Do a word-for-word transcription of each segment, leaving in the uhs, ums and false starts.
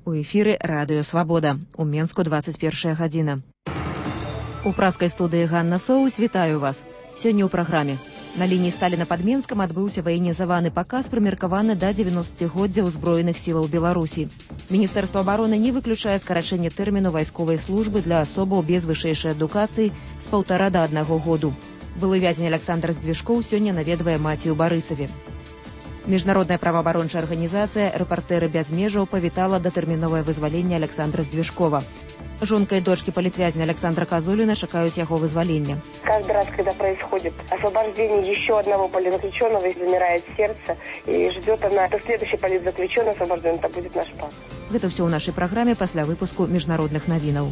У эфіры радыё «Свабода». У Менску двадцать першая гадзіна. У праскай студыі Ганна Соус вітаю вас. Сёння ў праграме. На лініі Сталіна пад Менскам адбыўся ваенізаваны паказ, прымеркаваны да дзевяностагоддзя ўзброеных сілаў Беларусі. Міністэрства абароны не выключае скарачэнне тэрміну вайсковай службы для асобаў без вышэйшай адукацыі з паўтара да аднаго году. Былы вязень Александр Здвижкоў сёння наведвае маці ў Барысаве. Міжнародная праваабарончая арганізацыя «Рэпартэры без межаў» павітала датэрміновае вызваленне Александра Здвижкова. Жонка и дочки политвязня Александра Козулина чекают его вызволения. Каждый раз, когда происходит освобождение еще одного политзаключенного, замирает сердце и ждет она, что следующий политзаключенный освобожден, это будет наш папа. Это все в нашей программе после выпуску международных новинок.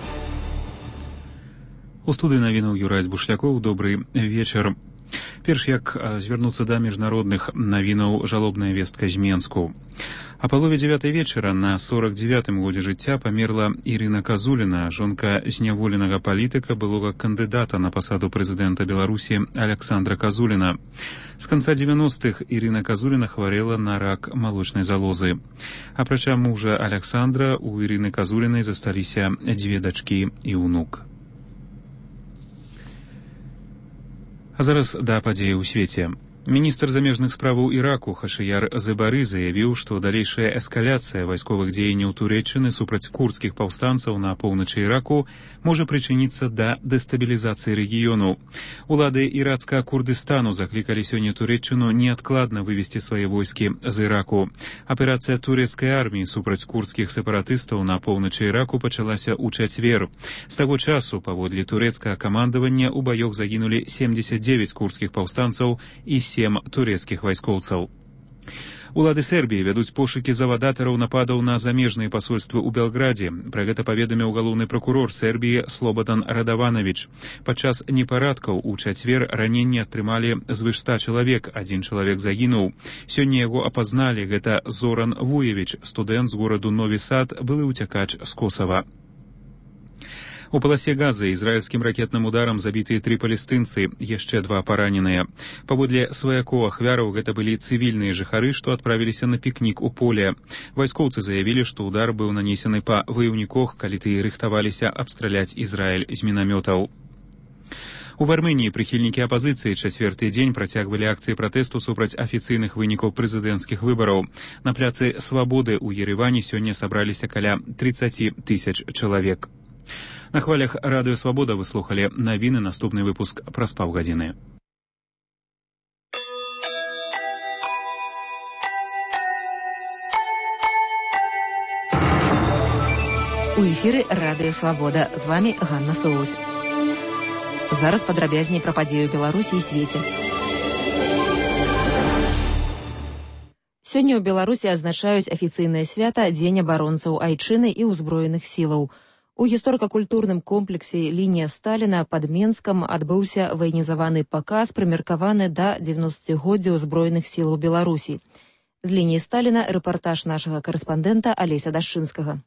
У студыі навінаў Юрай Бушлякоў. Добрый вечер. Перш як звярнуцца да міжнародных навінаў жалобная вестка з Менску. А палове дзевятай вечара на сорок девятым годзе жыцця памерла Ірына Казуліна, жонка зняволенага палітыка, былога кандыдата на пасаду прэзідэнта Беларусі Александра Казуліна. З канца дзевяностых Ірына Казуліна хварэла на рак малочнай залозы. Апрача мужа Александра, у Ірыны Казулінай засталіся дзве дачкі і ўнук. А зараз да падзеі ў свеце. Міністр замежных справаў Іраку Хашыяр Зебары заявіў, што далейшая эскаляцыя вайсковых дзеянняў Турэччыны супраць курдскіх паўстанцаў на поўначы Іраку можа прычыніцца да дэстабілізацыі рэгіёну. Улады ірацкага Курдыстану заклікалі сёння Турэччыну неадкладна вывесці свае войскі з Іраку. Аперацыя турэцкай арміі супраць курдскіх сепаратыстаў на поўначы Іраку пачалася ў чацвер. З таго часу, паводле турэцкага камандавання, у баёх загінулі семдзесят девять курдскіх паўстанцаў і сем турэцкіх вайскоўцаў. Улады Сербіі вядуць пошукі завадатараў нападаў на замежныя пасольствы ў Белградзе. Пра гэта паведаміў галоўны пракурор Сербіі Слободан Радаванович. Падчас непарадкаў у чацвер раненні атрымалі звыш ста чалавек, адзін чалавек загінуў. Сёння яго апазналі, гэта Зоран Вуевіч, студэнт з гораду Нові Сад, былы ўцякач з Косава. У паласе Газы ізраільскім ракетным ударам забітыя тры палестынцы, яшчэ два параненыя. Паводле сваякоў ахвяраў гэта былі цывільныя жыхары, што адправіліся на пікнік у поле. Вайскоўцы заявілі, што удар быў нанесены па ваяўніках, калі тыя рыхтаваліся абстраляць Ізраіль з мінамётаў. У Арменіі прыхільнікі апазіцыі чацвёрты дзень працягвалі акцыі пратэсту супраць афіцыйных вынікаў прэзідэнцкіх выбараў. На пляцы Свабоды ў Ереване сёння сабраліся каля тридцать тысяч чалавек. На хвалях радыё «Свабода» вы слухалі навіны, наступны выпуск праз паўгадзіны. У эфіры радыё «Свабода». З вами Ганна Соус. Зараз падрабязней пра падзею Беларусі і свеце. Сёння ў Беларусі адзначаюць афіцыйнае свята Дзень абаронцаў айчыны і ўзброеных сілаў. У гісторыка-культурным комплексе «Лінія Сталіна» пад Менскам адбыўся ваенізаваны паказ, прымеркаваны да дзевяностагоддзя ўзброеных сілаў Беларусі. З лініі Сталіна рэпартаж нашага карэспандэнта Алеся Дашчынскага.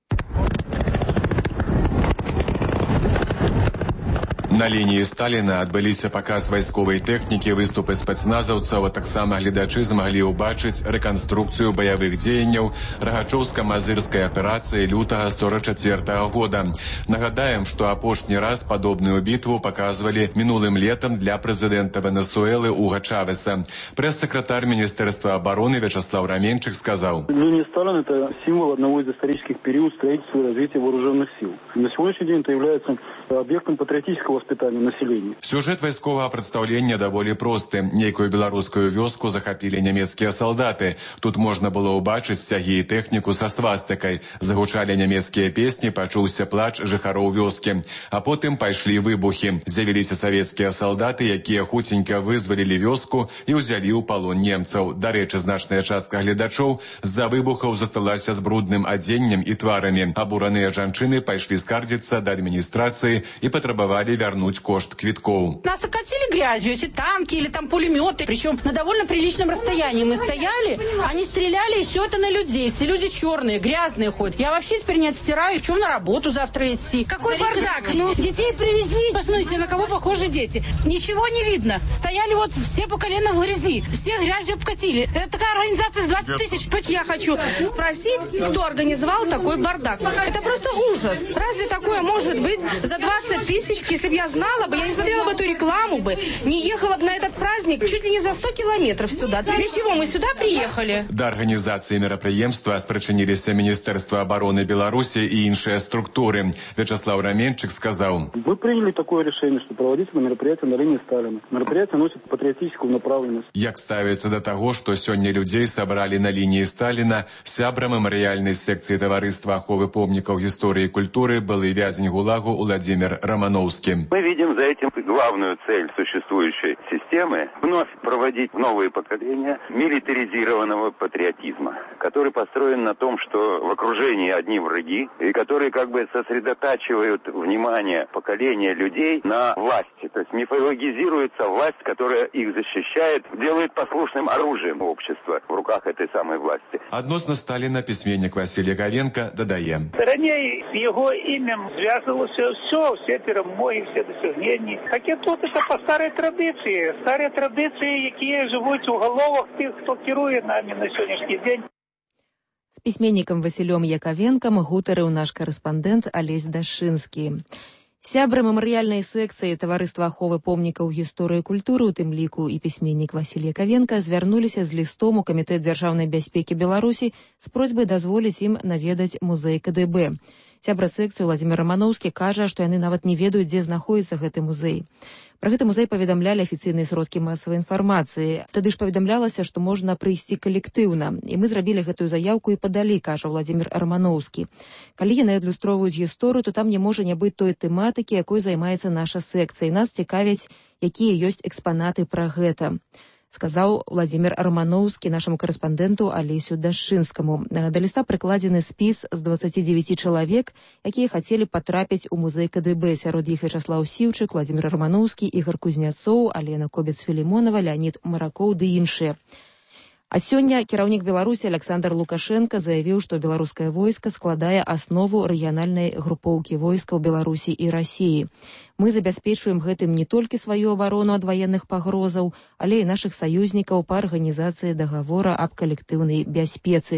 На лінії Сталіна адбыліся паказ вайсковай тэхнікі, выступы спецназаўцаў, а таксама гледачы змаглі ўбачыць рэканструкцыю баявых дзеянняў рагачоўска-мазырскай аперацыі лютага сорок чацвёртага года. Нагадаем, што апошні раз падобную бітву паказвалі мінулым летам для прэзідэнта Венесуэлы Уга Чавеса. Прэс-сакратар Міністэрства абароны Вячеслав Раменчик сказаў: Линия Сталина – это символ одного из исторических периодов строительства и развития вооруженных сил. На сегодняшний день это является объектом патриотического воспитания населения. Сюжет вайсковага прадстаўлення даволі просты. Нейкую беларускую вёску захапілі нямецкія салдаты. Тут можна было ўбачыць сцягі і тэхніку са свастыкай. Загучалі нямецкія песні, пачуўся плач жыхароў вёскі. А потым пайшлі выбухі. З'явіліся савецкія салдаты, якія хуценька вызвалілі вёску і ўзялі ў палон немцаў. Дарэчы, значная частка гледачоў з-за выбухаў засталася з брудным адзеннем і тварамі. Абураныя жанчыны пайшлі скардзіцца да адміністрацыі і патрабавалі вярнуць вярнуць кошт квіткоў. Нас окатили грязью, эти танки или там пулеметы, причем на довольно приличном расстоянии. Мы стояли, они стреляли, и все это на людей. Все люди черные, грязные ходят. Я вообще теперь не отстираю, в чем на работу завтра идти. Какой бардак? Ну, детей привезли. Посмотрите, на кого похожи дети. Ничего не видно. Стояли вот все по колено в грязи. Все грязью обкатили. Это такая организация с двадцать тысяч. Я хочу спросить, кто организовал такой бардак. Это просто ужас. Разве такое может быть за двадцать тысяч? Если бы я знала бы, я не смотрела бы эту рекламу бы, не ехала бы на этот праздник чуть ли не за сто километров сюда. Для чего мы сюда приехали? Да организации мерапрыемства спрачыніліся Министерство обороны Беларуси и іншыя структуры. Вячеслав Раменчик сказал: Мы приняли такое решение, что проводить это мероприятие на линии Сталина. Мероприятие носит патриотическую направленность. Як ставится до того, что сегодня людей собрали на линии Сталина, сябра мемориальной секции Товариства аховы помников истории и культуры былый вязень ГУЛАГу Владимир Романовский. Мы видим за этим главную цель существующей системы – вновь проводить новые поколения милитаризированного патриотизма, который построен на том, что в окружении одни враги, и которые как бы сосредотачивают внимание поколения людей на власти. То есть мифологизируется власть, которая их защищает, делает послушным оружием общества в руках этой самой власти. Адносно Сталина письменник Василий Говенко додає: Ранее с его именем связывалось все, все перемоги, все досягнения. Хотя тут это по старой традиции, старые традиции, які живуть у головах тих, хто керує нами на сьогоднішній день. З пісьменнікам Васілём Яковенкам гутарыў наш карэспандэнт Алесь Дашынскі. Сябры мемарыяльнай секцыі Таварыства аховы помнікаў гісторыі і культуры, у тым ліку і пісьменнік Васіль Яковенка, звярнуліся з лістом у Камітэт дзяржаўнай бяспекі Беларусі з просьбай дазволіць ім наведаць музей ка дэ бэ. Сябра секцыі Владимир Романовский кажа, што яны нават не ведаюць, дзе знаходзіцца гэты музей. Пра гэты музей паведамлялі афіцыйныя сродкі масавай інфармацыі. Тады ж паведамлялася, што можна прыйсці калектыўна. І мы зрабілі гэтую заяўку і падалі, кажа Владимир Романовский. Калі яны адлюстроўваюць гісторыю, то там не можа не быць той тэматыкі, якой займаецца наша секцыя. І нас цікавяць, якія ёсць экспанаты пра гэта, сказаў Владимир Романовский нашаму карэспандэнту Алесю Дашынскаму. Да ліста прыкладзены спіс з дваццаці дзевяці чалавек, якія хацелі патрапіць у музей ка дэ бэ. Сярод іх Вячаслав Сіўчык, Владимир Романовский, Ігор Кузняцоў, Алена Кобец-Філімонова, Леонид Маракоў ды іншыя. А сёння кіраўнік Беларусі Александр Лукашенко заявіў, што беларускае войска складае аснову рэгіянальнай групоўкі войскаў Беларусі і Расіі. Мы забяспечваем гэтым не толькі сваю абарону ад ваенных пагрозаў, але і нашых саюзнікаў па арганізацыі дагавора аб калектыўнай бяспецы.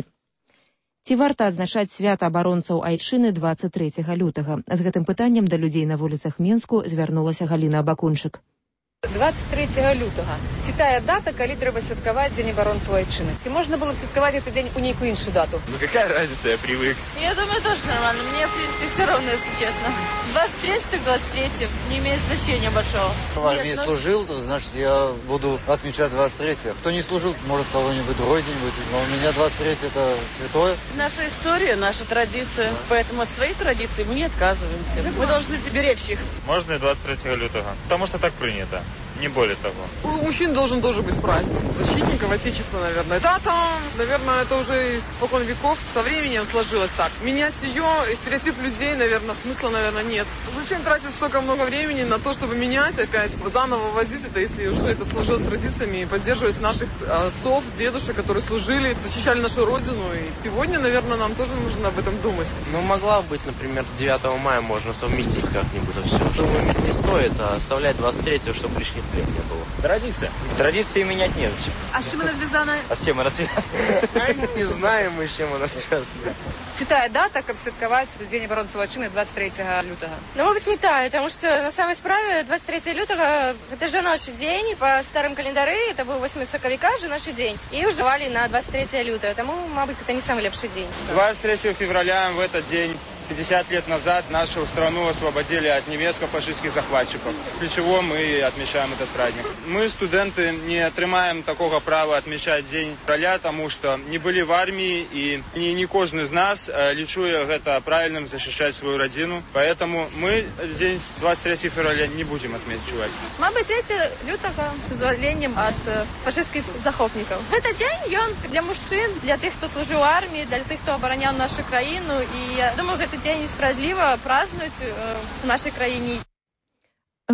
Ці варта адзначаць свята абаронцаў Айчыны дваццаць трэцяга лютага? З гэтым пытаннем да людзей на вуліцах Менску звярнулася Галіна Абакунчык. двадцать третьего лютого. Ці тая дата, калі трэба святкаваць Дзень абаронцаў Айчыны. Ці можна было святкаваць этот день у нейкую іншую дату? Ну какая разница, я привык. Я думаю, тоже нормально. Мне, в принципе, все равно, если честно. двадцать третьего, так двадцать третьего. Не имеет значения большого. В армии Нет, служил, то значит я буду отмечать двадцать третьего. Кто не служил, может кого-нибудь другой день будет. Но у меня двадцать третьего это святое. Наша история, наша традиция. Поэтому от своих традиций мы не отказываемся. Мы должны беречь их. Можно и двадцать третьего лютого. Потому что так принято. Не более того. У мужчин должен тоже быть праздник. Защитников Отечества, наверное. Дата, наверное, это уже испокон веков. Со временем сложилось так. Менять ее, стереотип людей, наверное, смысла, наверное, нет. Зачем тратить столько много времени на то, чтобы менять опять, заново вводить это, если уже это сложилось традициями, и поддерживать наших отцов, дедушек, которые служили, защищали нашу родину. И сегодня, наверное, нам тоже нужно об этом думать. Ну, могла быть, например, девятого мая можно совместить как-нибудь все. Думаю, не стоит, а оставлять двадцать третьего, чтобы лишних лет не было. Традиция. Традиции менять незачем. А с чем она связана? А с чем она связана? Не знаем мы, с чем она связана. Ці тая дата, каб святкаваць Дзень абаронцаў Айчыны двадцать третьего лютага? Ну, может быть, не тая, потому что на самой справе двадцать третьего лютого это же наш день, по старым календарю, это был восьмое сакавіка же наш день, и уживали на двадцать третьего лютого, тому, может быть, это не самый лепший день. двадцать третьего февраля в этот день пятьдесят лет назад нашу страну освободили от немецко-фашистских захватчиков. Для чего мы отмечаем этот праздник. Мы, студенты, не отримаем такого права отмечать День февраля, потому что не были в армии, и не, не каждый из нас лічуе это правильным защищать свою родину. Поэтому мы день двадцать третьего февраля не будем отмечать. Мабуть, третьего лютого с вызволением от фашистских захопников. Это день, он для мужчин, для тех, кто служил в армии, для тех, кто оборонял нашу краину. И я думаю, это день справедливо празднують в нашій країні.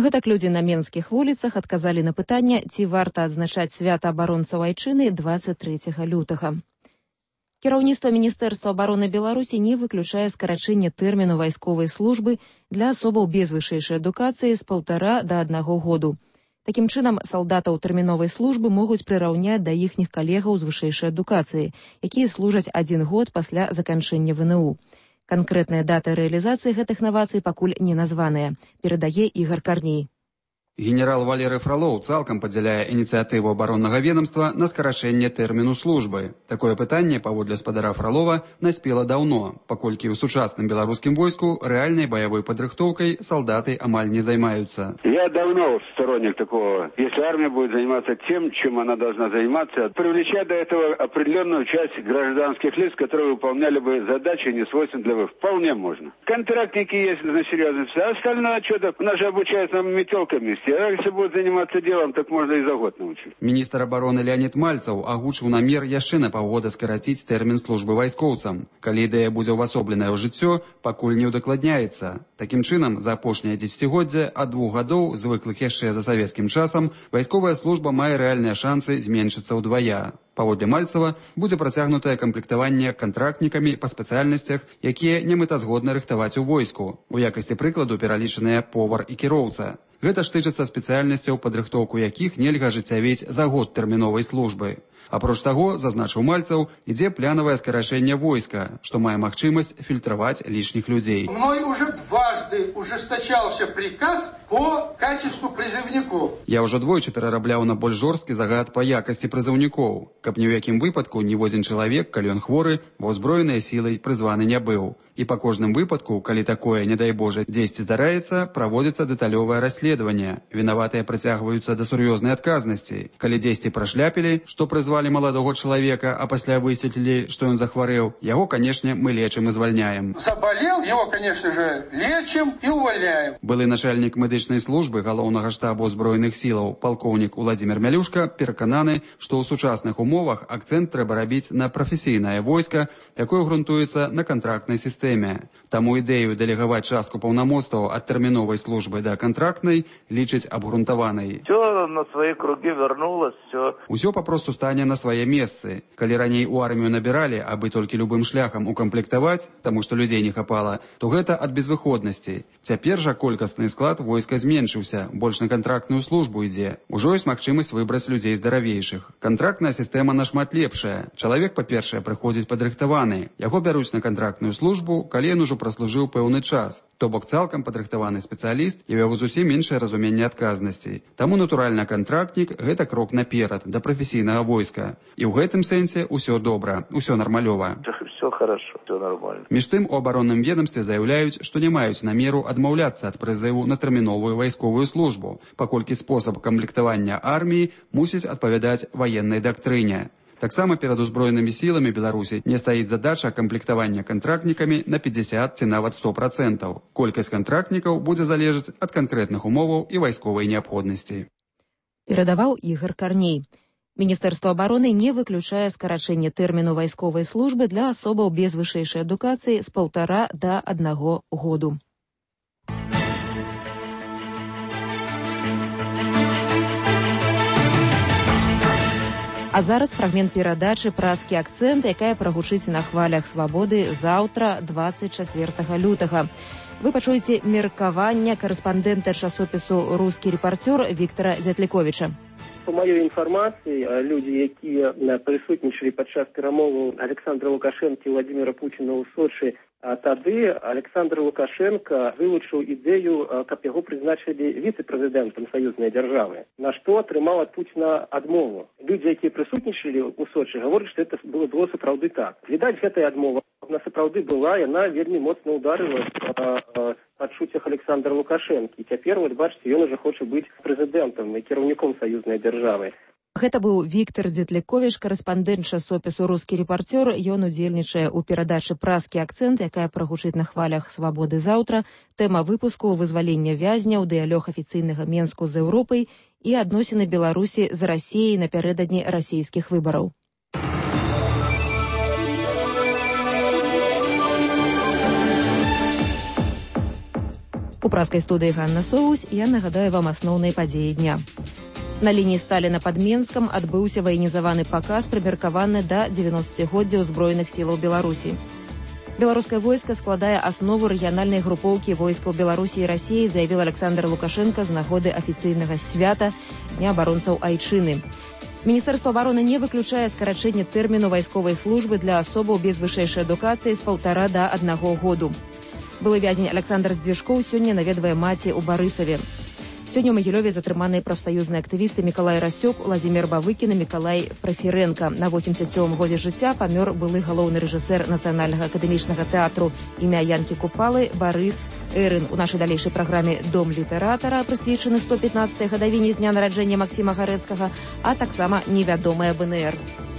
Гэтак людзі на менскіх вуліцах адказалі на пытанне, ці варта адзначаць свята абаронцаў айчыны дваццаць трэцяга лютага. Кіраўніцтва Міністэрства абароны Беларусі не выключае скарачэнне тэрміну вайсковай службы для асобаў без вышэйшай адукацыі з паўтара да аднаго году. Такім чынам, салдатаў тэрміновай службы могуць прыраўняць да іхніх калегаў з вышэйшай адукацыі, якія служаць адзін год пасля заканчэння вэ эн у. Канкрэтныя даты рэалізацыі гэтых навацый пакуль не названыя, перадае Ігар Карней. Генерал Валерый Фролоў цалкам падзяляе ініцыятыву абароннага ведомства на скарачэнне тэрміну службы. Такое пытанне, паводле спадара Фролова, наспела даўно, паколькі ў сучасным беларускім войску рэальнай баявой падрыхтоўкай солдаты амаль не займаюцца. Я давно сторонник такого. Если армия будет заниматься тем, чем она должна заниматься, привлечать до этого определенную часть гражданских лиц, которые выполняли бы задачи, не свойственные для войск, вполне можно. Контрактники есть на серьезности, а остальное что-то, у нас же обучаются метелками. А если будет заниматься делом, так можно и за год научить. Міністр абароны Леонид Мальцаў агучыў намер яшчэ на паўгода скараціць тэрмін службы вайскоўцам. Калі ідэя будзе ўвасобленая ў жыццё, пакуль не ўдакладняецца. Такім чынам, за апошняе дзесяцігоддзе ад двух гадоў, звыклых яшчэ за савецкім часам, вайсковая служба мае рэальныя шансы зменшыцца ўдвая. Паводле Мальцава будзе працягнутае камплектаванне кантрактнікамі па спецыяльнасцях, якія немэтазгодна рыхтаваць у войску. У якасці прыкладу пералічаныя повар і кіроўца. Гэта ж тычыцца спецыяльнасцяў, падрыхтоўку якіх нельга ажыццявіць за год тэрміновай службы. Апроч таго, зазначыў Мальцаў, ідзе планавае скарачэнне войска, што мае магчымасць фільтраваць лішніх людзей. Мной уже дважды ужесточался приказ по качеству призывников. Я ўжо двойчы перарабляў на больш жорсткі загад па якасці прызыўнікоў, каб ні ў якім выпадку ніводзін чалавек, калі ён хворы, ва ўзброенай сілай прызваны не быў. І па кожным выпадку, калі такое, не дай Божа, дзесьці здараецца, праводзіцца дэталёвае расследаванне. Вінаватыя прыцягваюцца да сур'ёзнай адказнасці. Калі дзесьці прашляпілі, што прызвалі маладога чалавека, а пасля высветлілі, што ён захварэў, яго, канешне, мы лечым і звальняем. Заболел, его, конечно же, лечим и увольняем. Былы начальнік медычнай службы галоўнага штабу ўзброеных сілаў, палкоўнік Уладзімір Мялюшка, перакананы, што ў сучасных умовах акцэнт трэба рабіць на прафесійнае войска, якое грунтуецца на кантрактнай сістэме. Таму ідэю дэлегаваць частку паўнамоцтваў ад тэрміновай службы да кантрактнай лічыць абгрунтаванай. Все на свои круги вернулось, все. Усё папросту стане на свае месцы. Калі раней у армію набіралі, абы толькі любым шляхам укамплектаваць, таму што людзей не хапала, то гэта ад безвыходнасці. Цяпер жа колькасны склад войска зменшыўся, больш на кантрактную службу ідзе. Ужо ёсць магчымасць выбраць людзей здаравейшых. Кантрактная сістэма нашмат лепшая. Чалавек, па-першае, прыходзіць падрыхтаваны. Яго бяруць на кантрактную службу, калі ён ужо праслужыў пэўны час. То бок цалкам падрыхтаваны спецыяліст і ў яго зусім іншае разуменне адказнасцей. Таму, натуральна, кантрактнік – гэта крок наперад да прафесійнага войска. І ў гэтым сэнсе ўсё добра, ўсё нармалёва. Все хорошо, все нормально. Між тым, у абаронным ведомстве заяўляюць, што не маюць намеру адмаўляцца ад прызыву на тэрміновую вайсковую службу, паколькі спосаб камплектавання арміі мусіць адпавядаць ваеннай дактрыне. Таксама перад узброенымі сіламі Беларусі не стаіць задача камплектавання кантрактнікамі на пятьдесят ці нават сто процентаў. Колькасць кантрактнікаў будзе залежаць ад канкрэтных умоваў і вайсковай неабходнасці. Перадаваў Ігар Карней. Міністэрства абароны не выключае скарачэнне тэрміну вайсковай службы для асобаў без вышэйшай адукацыі з паўтара да аднаго году. А зараз фрагмент перадачы «Праскі акцэнт», якая прагучыць на хвалях свабоды заўтра, дваццаць чацвёртага лютага. Вы пачуеце меркаванне карэспандэнта часопісу «Рускі рэпарцёр» Віктара Дзятліковіча. По маёй інфармацыі, людзі, якія прысутнічалі падчас перамоваў Александра Лукашэнкі і Владимира Путіна ў Сочы, а тады Александр Лукашенко вылучыў ідэю, каб яго прызначылі віцэ-прэзідэнтам саюзнай дзяржавы, на што атрымаў ад Пуціна адмову. Людзі, якія прысутнічалі ў Сочы, гавораць, што это было, было сапраўды так. Відаць, гэтая адмова на сапраўды была, яна вельмі моцна ударыла па адчуццях Александра Лукашэнкі. Цяпер, вот бачыце, ён ужо хоча быць прэзідэнтам і кіраўніком саюзнай дзяржавы. Гэта быў Віктар Дзятліковіч, карэспандэнт часопісу «Рускі рэпарцёр». Ён удзельнічае ў перадачы «Праскі акцэнт», якая прагучыць на хвалях свабоды заўтра. Тэма выпуску вызвалення вязняў, дыялог афіцыйнага Менску з Еўропай і адносіны Беларусі з Расіяй напярэдадні расійскіх выбараў. У праскай студыі Ганна Соус я нагадаю вам асноўныя падзеі дня. На лініі Сталіна пад Менскам адбыўся ваенізаваны паказ, прымеркаваны да дзевяностагоддзя ўзброеных сілаў Беларусі. Беларускае войска складае аснову рэгіянальнай групоўкі войскаў Беларусі і Расіі, заявіў Александр Лукашенко з нагоды афіцыйнага свята Дня абаронцаў Айчыны. Міністэрства абароны не выключае скарачэнне тэрміну вайсковай службы для асобаў без вышэйшай адукацыі з паўтара да аднаго году. Былы вязень Александр Здвижкоў сёння наведвае маці ў Барысаве. Сёння ў Магілёве затрыманыя прафсаюзныя актывісты Мікалай Расёк, Владзімір Бавыкін і Мікалай Прафірэнка. На восемьдесят сёмым годзе жыцця памёр былы галоўны рэжысэр Нацыянальнага акадэмічнага тэатру імя Янкі Купалы Барыс Эрын. У нашай далейшай праграме «Дом літаратара» прысвечаны сто пятнадцатай гадавіне з дня нараджэння Максіма Гарэцкага, а таксама невядомая БНР.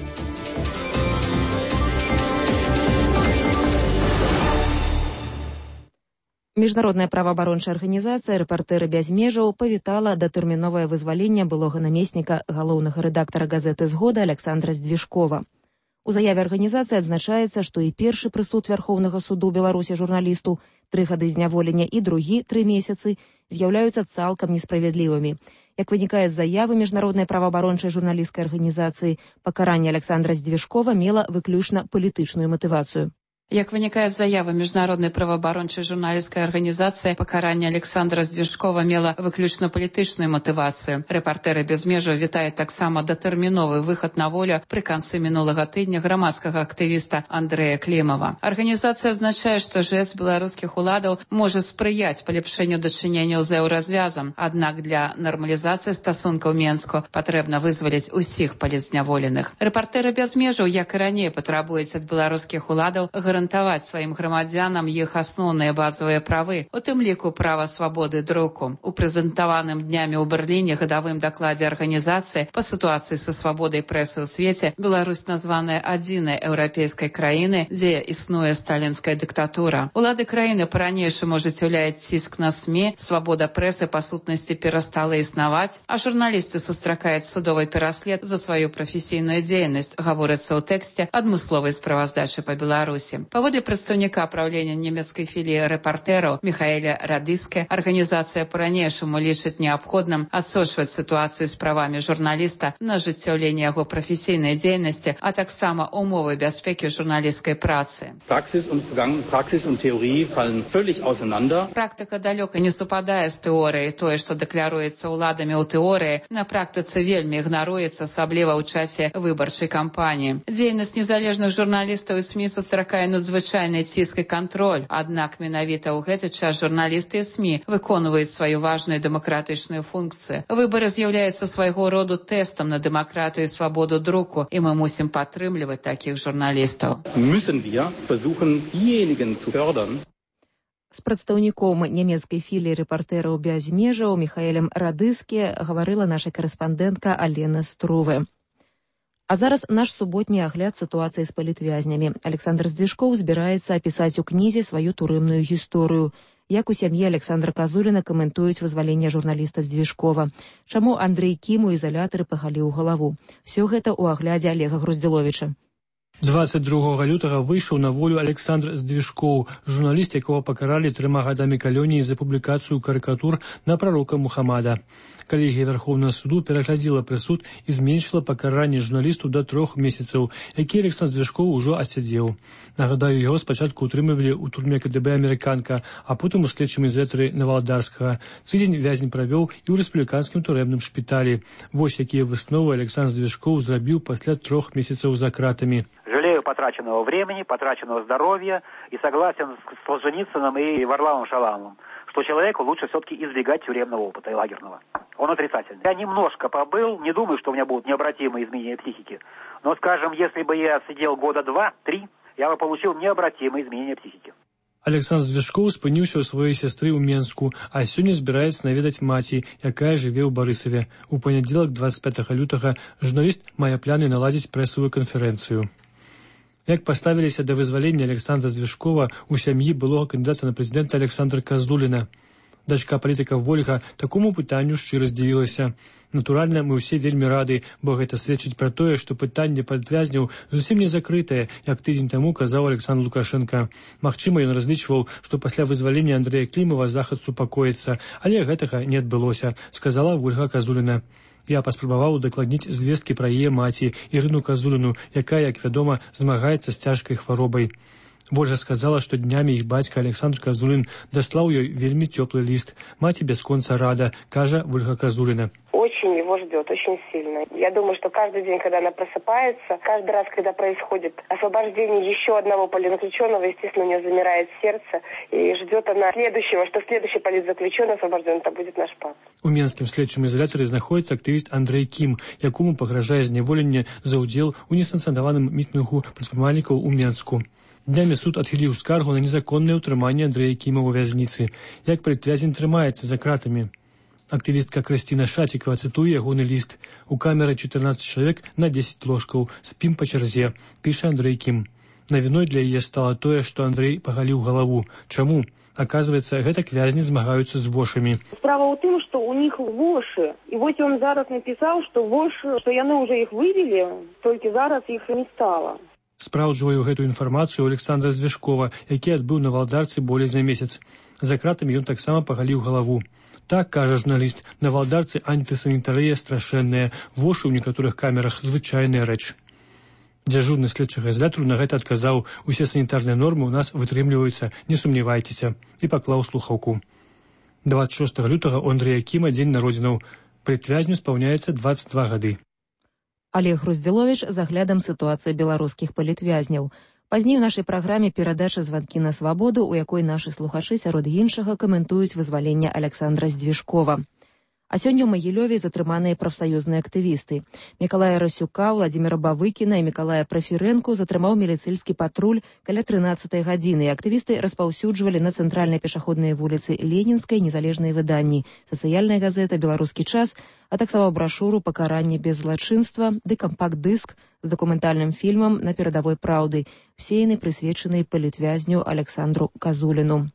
Міжнародная праваабарончая арганізацыя «Рэпартэры без межаў» павітала датэрміновае вызваленне былога намесніка галоўнага рэдактара газеты «Згода» Александра Здвижкова. У заяве арганізацыі адзначаецца, што і першы прысуд Вярхоўнага суду Беларусі журналісту тры гады зняволення і другі тры месяцы з'яўляюцца цалкам несправядлівымі. Як вынікае з заявы міжнароднай праваабарончай журналісцкай арганізацыі, пакаранне Александра Здвижкова мела выключна палітычную матывацыю. Як вынікае з заявы міжнароднай праваабарончай журналісцкай арганізацыі, пакаранне Александра Здвижкова мела выключна палітычную матывацыю. Рэпартэры без межаў вітаюць таксама датэрміновы выхад на волю пры канцы мінулага тыдня грамадскага актывіста Андрэя Клімава. Арганізацыя адзначае, што жэст беларускіх уладаў можа спрыяць паляпшэнню дачыненняў з еўразвязам, аднак для нармалізацыі стасункаў Менску патрэбна вызваліць усіх палізняволеных. Рэпартэры без межаў, як і раней, патрабуюць ад беларускіх уладаў гарантаваць гарантаваць сваім грамадзянам іх асноўныя базавыя правы, у тым ліку права свабоды друку. У прэзентаваным днямі ў Берліне гадавым дакладзе арганізацыі па сітуацыі са свабодай прэсы ў свеце Беларусь названая адзінай еўрапейскай краіны, дзе існуе сталінская дыктатура. Улады краіны па-ранейшаму ажыццяўляюць ціск на СМІ, свабода прэсы па сутнасці перастала існаваць, а журналісты сустракаюць судовы пераслед за сваю прафесійную дзейнасць, гаворыцца ў тэксце адмысловай справаздачы па Беларусі. Паводле прадстаўніка правлення нямецкай філіі рэпартэраў Міхаэля Радыске, арганізацыя па-ранейшаму лічыць неабходным адсочваць сітуацыю з правамі журналіста на ажыццяўленне яго прафесійнай дзейнасці, а таксама умовы бяспекі журналісцкай працы. Практыка далёка не супадае з тэорыяй. Тое, што дэкляруецца ўладамі ў тэорыі, на практыцы вельмі ігнаруецца, асабліва ў часе выбарчай кампаніі. Дзейнасць незалежных журналістаў і СМІ сустракае надзвычайны ціск і кантроль. Аднак менавіта ў гэты час журналісты і СМІ выконваюць сваю важную дэмакратычную функцыю. Выбары з'яўляюцца свайго роду тэстам на дэмакратыю і свабоду друку, і мы мусім падтрымліваць такіх журналістаў. З прадстаўніком нямецкай філіі рэпартэраў без межаў Міхаэлем Радыске гаварыла наша карэспандэнтка Алена Струве. А зараз наш суботні агляд сітуацыі з палітвязнямі. Александр Здвижкоў збіраецца апісаць у кнізе сваю турэмную гісторыю. Як у сям'і Александра Казуліна каментуюць вызваленне журналіста Здвижкова. Чаму Андрэй Кім у ізалятары пагаліў галаву. Всё гэта ў аглядзе Олега Груздзіловіча. двадцать другога лютага выйшаў на волю Александр Здвижкоў, журналіст, якого пакаралі трыма гадамі калоніі за публікацыю карыкатур на прарока Мухаммада. Калегія Верховнага суду пераглядзела прысуд і зменшыла пакаранне журналісту да трох месяцаў, які Александр Здвижкоў ужо адсядзеў. Нагадаю, яго спачатку утрымлівалі ў турме КДБ «Амерыканка», а потым у следчым ізалятары Навалдарскага. Тыдзень вязень правёў і ў рэспубліканскім турэбным шпіталі. Вось якія высновы Александр Здвижкоў зрабіў пасля трох месяцаў за кратамі. Жалею потраченного времени, потраченного здоровья и согласен с Солженицыным и Варламом Шаламовым, что человеку лучше все-таки избегать тюремного опыта и лагерного. Он отрицательный. Я немножко побыл, не думаю, что у меня будут необратимые изменения психики, но, скажем, если бы я сидел года два-три, я бы получил необратимые изменения психики. Александр Здвижкоў спыніўся ў сваёй сястры ў Менску, а сёння збіраецца наведаць маці, якая жыве ў Барысаве. У панядзелак двадцать пятага лютага журналіст мае планы наладзіць прэсавую канферэнцыю. Як паставіліся да вызвалення Александра Здвижкова у сям'і былога кандыдата на прэзідэнта Александра Казуліна. Дачка палітыка Вольга такому пытанню шчыра здзівілася. Натуральна, мы ўсе вельмі рады, бо гэта сведчыць пра тое, што пытанне палітвязняў зусім не закрытае, як тыдзень таму казаў Александр Лукашенко. Магчыма, ён разлічваў, што пасля вызвалення Андрэя Клімова захад супакоіцца, але гэтага не адбылося, сказала Вольга Казуліна. Я паспрабаваў удакладніць звесткі пра яе маці Ірыну Казуліну, якая, як вядома, змагаецца з цяжкай хваробай. Вольга сказала, што днямі іх бацька Александр Казулін даслаў ёй вельмі цёплы ліст. Маці бясконца рада, кажа Вольга Казуліна. Очень его ждет, очень сильно. Я думаю, что каждый день, когда она просыпается, каждый раз, когда происходит освобождение еще одного политзаключенного, естественно, у нее замирает сердце, и ждет она следующего, что следующий политзаключенный освобожден, это будет наш пап. У Менскім следчым ізалятары знаходзіцца актывіст Андрэй Кім, якому пагражае зняволенне за ўдзел у несанкцыянаваным мітынгу прадпрымальнікаў у Менску. Днямі суд адхіліў скаргу на незаконнае ўтрыманне Андрэя Кіма ў вязніцы. Як палітвязень трымаецца за кратамі? Актывістка Крысціна Шацікава цытуе ягоны ліст. У камеры чатырнаццаць чалавек на дзесяць ложкаў. Спім па чарзе, піша Андрэй Кім. Навіной для яе стала тое, што Андрэй пагаліў галаву. Чаму? Оказывается, гэтак вязні змагаюцца з вошамі. Справа ў тым, што у них воши. І вось он зараз напісаў, што воши, што яны ўжо іх вывели, толькі зараз іх не стала. Спраўджваю гэту інфармацыю Александра Звяшкова, які адбыў на валдарцы болей за месяц. За кратамі ён таксама пагаліў галаву. Так, кажа журналіст, на валдарцы антысанітарыя страшэнная, вошы ў некаторых камерах звычайная рэч. Дзяжурны следчага ізалятару на гэта адказаў: усе санітарныя нормы ў нас вытрымліваюцца, не сумнявайцеся, і паклаў слухаўку. дваццаць шостага лютага у Андрэя Кіма дзень народзінаў. Палітвязню спаўняецца дваццаць два гады. Олег Груздзіловіч з аглядам сітуацыі беларускіх палітвязняў. Пазней у нашай праграме перадача «Званкі на свабоду», у якой нашы слухачы сярод іншага каментуюць вызваленне Александра Здвижкова. А сёння ў Магілёве затрыманыя прафсаюзныя актывісты. Мікалая Расюка, Владзіміра Бавыкіна і Мікалая Прафірэнку затрымаў міліцэйскі патруль каля трынаццатай гадзіны. Актывісты распаўсюджвалі на цэнтральнай пешаходнай вуліцы Ленінскай незалежныя выданні, сацыяльная газета «Беларускі час», а таксама брашуру «Пакаранне без злачынства» ды кампакт-дыск з дакументальным фільмам «На перадавой праўды», усе яны прысвечаны палітвязню Александру Казуліну.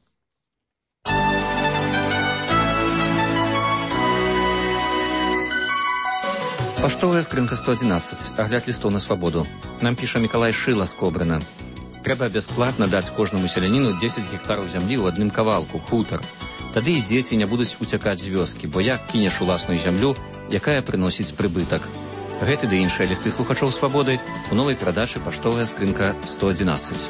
Паштовая скрынка сто адзінаццаць. Агляд лістоў на свабоду. Нам піша Мікалай Шыла з Кобрына. Трэба бясплатна даць кожнаму селяніну дзесяць гектараў зямлі ў адным кавалку, хутар. Тады і дзеці не будуць уцякаць з вёскі, бо як кінеш уласную зямлю, якая прыносіць прыбытак. Гэты ды іншыя лісты слухачоў свабоды у новай перадачы «Паштовая скрынка сто адзінаццаць».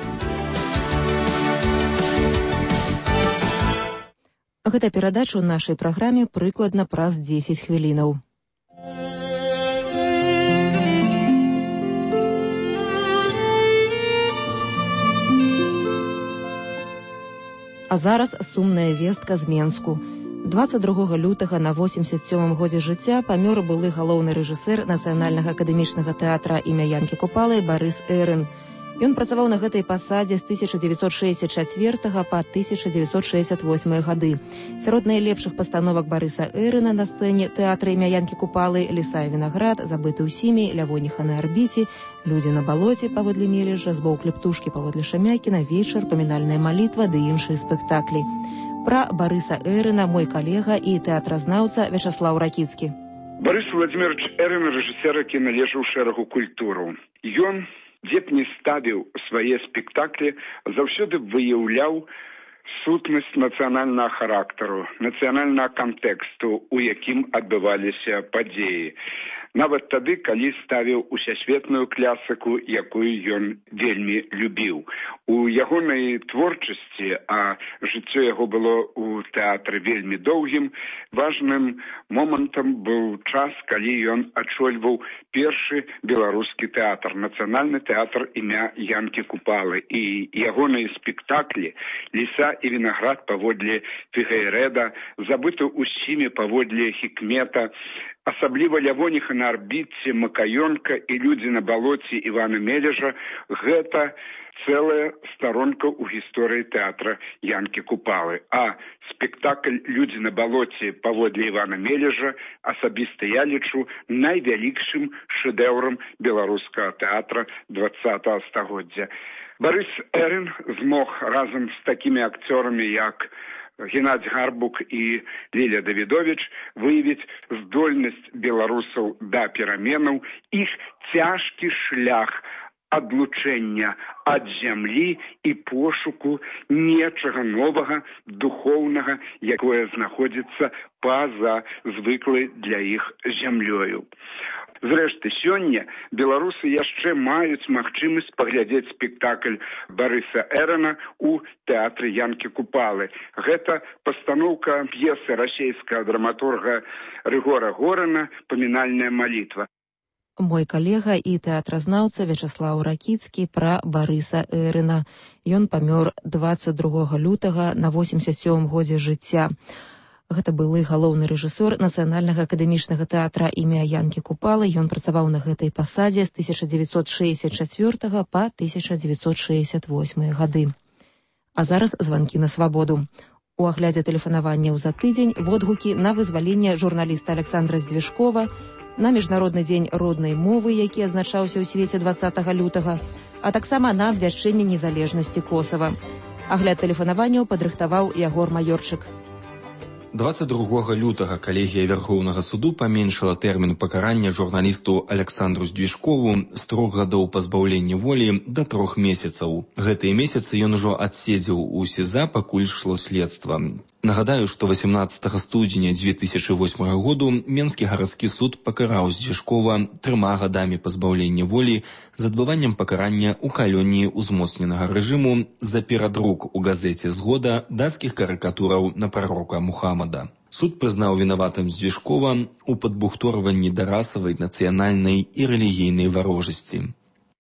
Гэта перадача ў нашай праграме прыкладна праз дзесяць хвілінаў. А зараз сумная вестка з Менску. дваццаць другога лютага на восемьдесят сёмым годзе жыцця памёр былы галоўны рэжысэр Нацыянальнага акадэмічнага тэатра імя Янкі Купалы Барыс Эрын. Ён працаваў на гэтай пасадзе з тысяча дзевяцьсот шэсцьдзесят чацвёртага па тысяча дзевяцьсот шэсцьдесят восьмыя гады. Сярод найлепшых пастановак Барыса Эрына на сцэне тэатра імя Янкі Купалы «Ліса і вінаград», «Забыты ўсімі», «Лявоніха на арбіце», «Людзі на балоце» паводле Мележа, «Збоўклі птушкі» паводле Шамякіна, «Вечар», «Памінальная малітва» ды іншыя спектаклі. Пра Барыса Эрына мой калега і тэатразнаўца Вячаслаў Ракіцкі. Барыс Владзімірович Эрын рэжысёр, які належаў шэрагу культураў. Ён, дзе б не ставіў свае спектаклі, заўсёды выяўляў сутнасць нацыянальнага характару, нацыянальнага кантэксту, у якім адбываліся падзеі. Нават тады, калі ставіў усесветную класіку, якую ён вельмі любіў. У ягонай творчасці, а жыццё яго было ў тэатры вельмі доўгім, важным момантам быў час, калі ён ачольваў першы беларускі тэатр, нацыянальны тэатр імя Янкі Купалы. І ягоныя спектаклі «Ліса і вінаград» паводле Фігейрэда, «Забыты ўсімі» паводле Хікмета, асабліва «Лявоніха на арбіце», «Макаёнка» і «Людзі на балоце» Івана Мележа – гэта цэлая старонка ў гісторыі тэатра Янкі Купалы. А спектакль «Людзі на балоце» паводле Івана Мележа асабіста я лічу найвялікшым шэдэўрам беларускага тэатра дваццатага стагоддзя. Барыс Эрын змог разам з такімі акцёрамі, як Геннадий Гарбук и Лиля Давидович выявить здольность белорусов до переменов, их тяжкий шлях адлучэння ад зямлі і пошуку нечага новага, духоўнага, якое знаходзіцца па-за звыклай для іх зямлёю. Зрэшты, сёння беларусы яшчэ маюць магчымасць паглядзець спектакль Барыса Эрана ў тэатры Янкі Купалы. Гэта пастаноўка п'есы расейскага драматурга Рыгора Горана «Памінальная малітва». Мой калега і тэатразнаўца Вячаслаў Ракіцкі пра Барыса Эрана. Ён памёр дваццаць другога лютага на восемдзясят сёмым годзе жыцця. Гэта былы галоўны рэжысёр Нацыянальнага акадэмічнага тэатра імя Янкі Купалы. Ён працаваў на гэтай пасадзе з тысяча дзевяцьсот шэсцьдзясят чацвёртага па тысяча дзевяцьсот шэсцьдзясят восьмыя гады. А зараз званкі на свабоду. У аглядзе тэлефанаванняў за тыдзень водгукі на вызваленне журналіста Александра Здвижкова, на Міжнародны дзень роднай мовы, які адзначаўся ў свеце дваццатага лютага, а таксама на абвяшчэнне незалежнасці Косава. Агляд тэлефанаванняў падрыхтаваў Ягор Маёрчык. дваццаць другога лютага калегія Вярхоўнага суду паменшыла тэрмін пакарання журналісту Александру Здвижкову з трох гадоў пазбаўлення волі да трох месяцаў. Гэтыя месяцы ён ужо адседзеў у СІЗА, пакуль шло следства. Нагадаю, што восемнадцатага студзеня дзве тысячы восьмага году Менскі гарадскі суд пакараў Здвижкова трыма гадамі пазбаўлення волі з адбываннем пакарання ў калоніі ўзмоцненага рэжыму за перадрук у газеце «Згода» дацкіх карыкатураў на прарока Мухаммада. Суд прызнаў вінаватым Здвижкова у падбухторванні да расавай, нацыянальнай і рэлігійнай варожасці.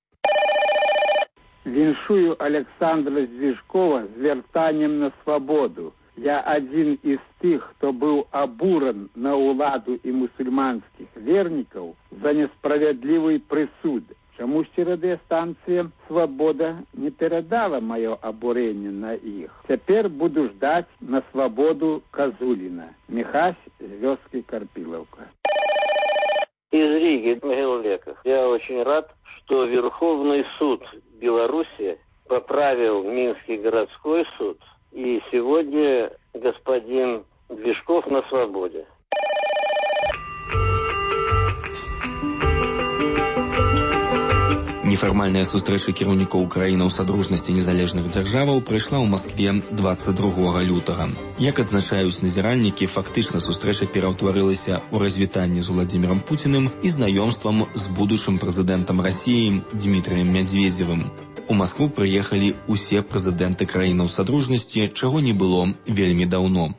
Віншую Александра Здвижкова з вяртаннем на свабоду. Я адзін із тых, хто быў абуран на ўладу і мусульманскіх вернікаў за несправядлівы прысуд. Чамусьці радыёстанцыя «Свабода» не перадала маё абурэнне на іх. Цяпер буду ждаць на свабоду Казуліна. Михась з вёскі Карпілаўка. Из Риги, Могиллеках. Я очень рад, что Верховный суд Беларуси поправил Минский городской суд. И сегодня господин Движков на свободе. Нефармальная сустрэча кіраўнікоў краінаў Садружнасці незалежных дзяржаваў прайшла ў Маскве дваццаць другога лютага. Як адзначаюць назіральнікі, фактычна сустрэча пераўтварылася ў развітанне з Уладзімірам Пуціным і знаёмствам з будучым прэзідэнтам Расіі Дмітрыем Мядзведзевым. У Маскву прыехалі ўсе прэзідэнты краінаў Садружнасці, чаго не было вельмі даўно.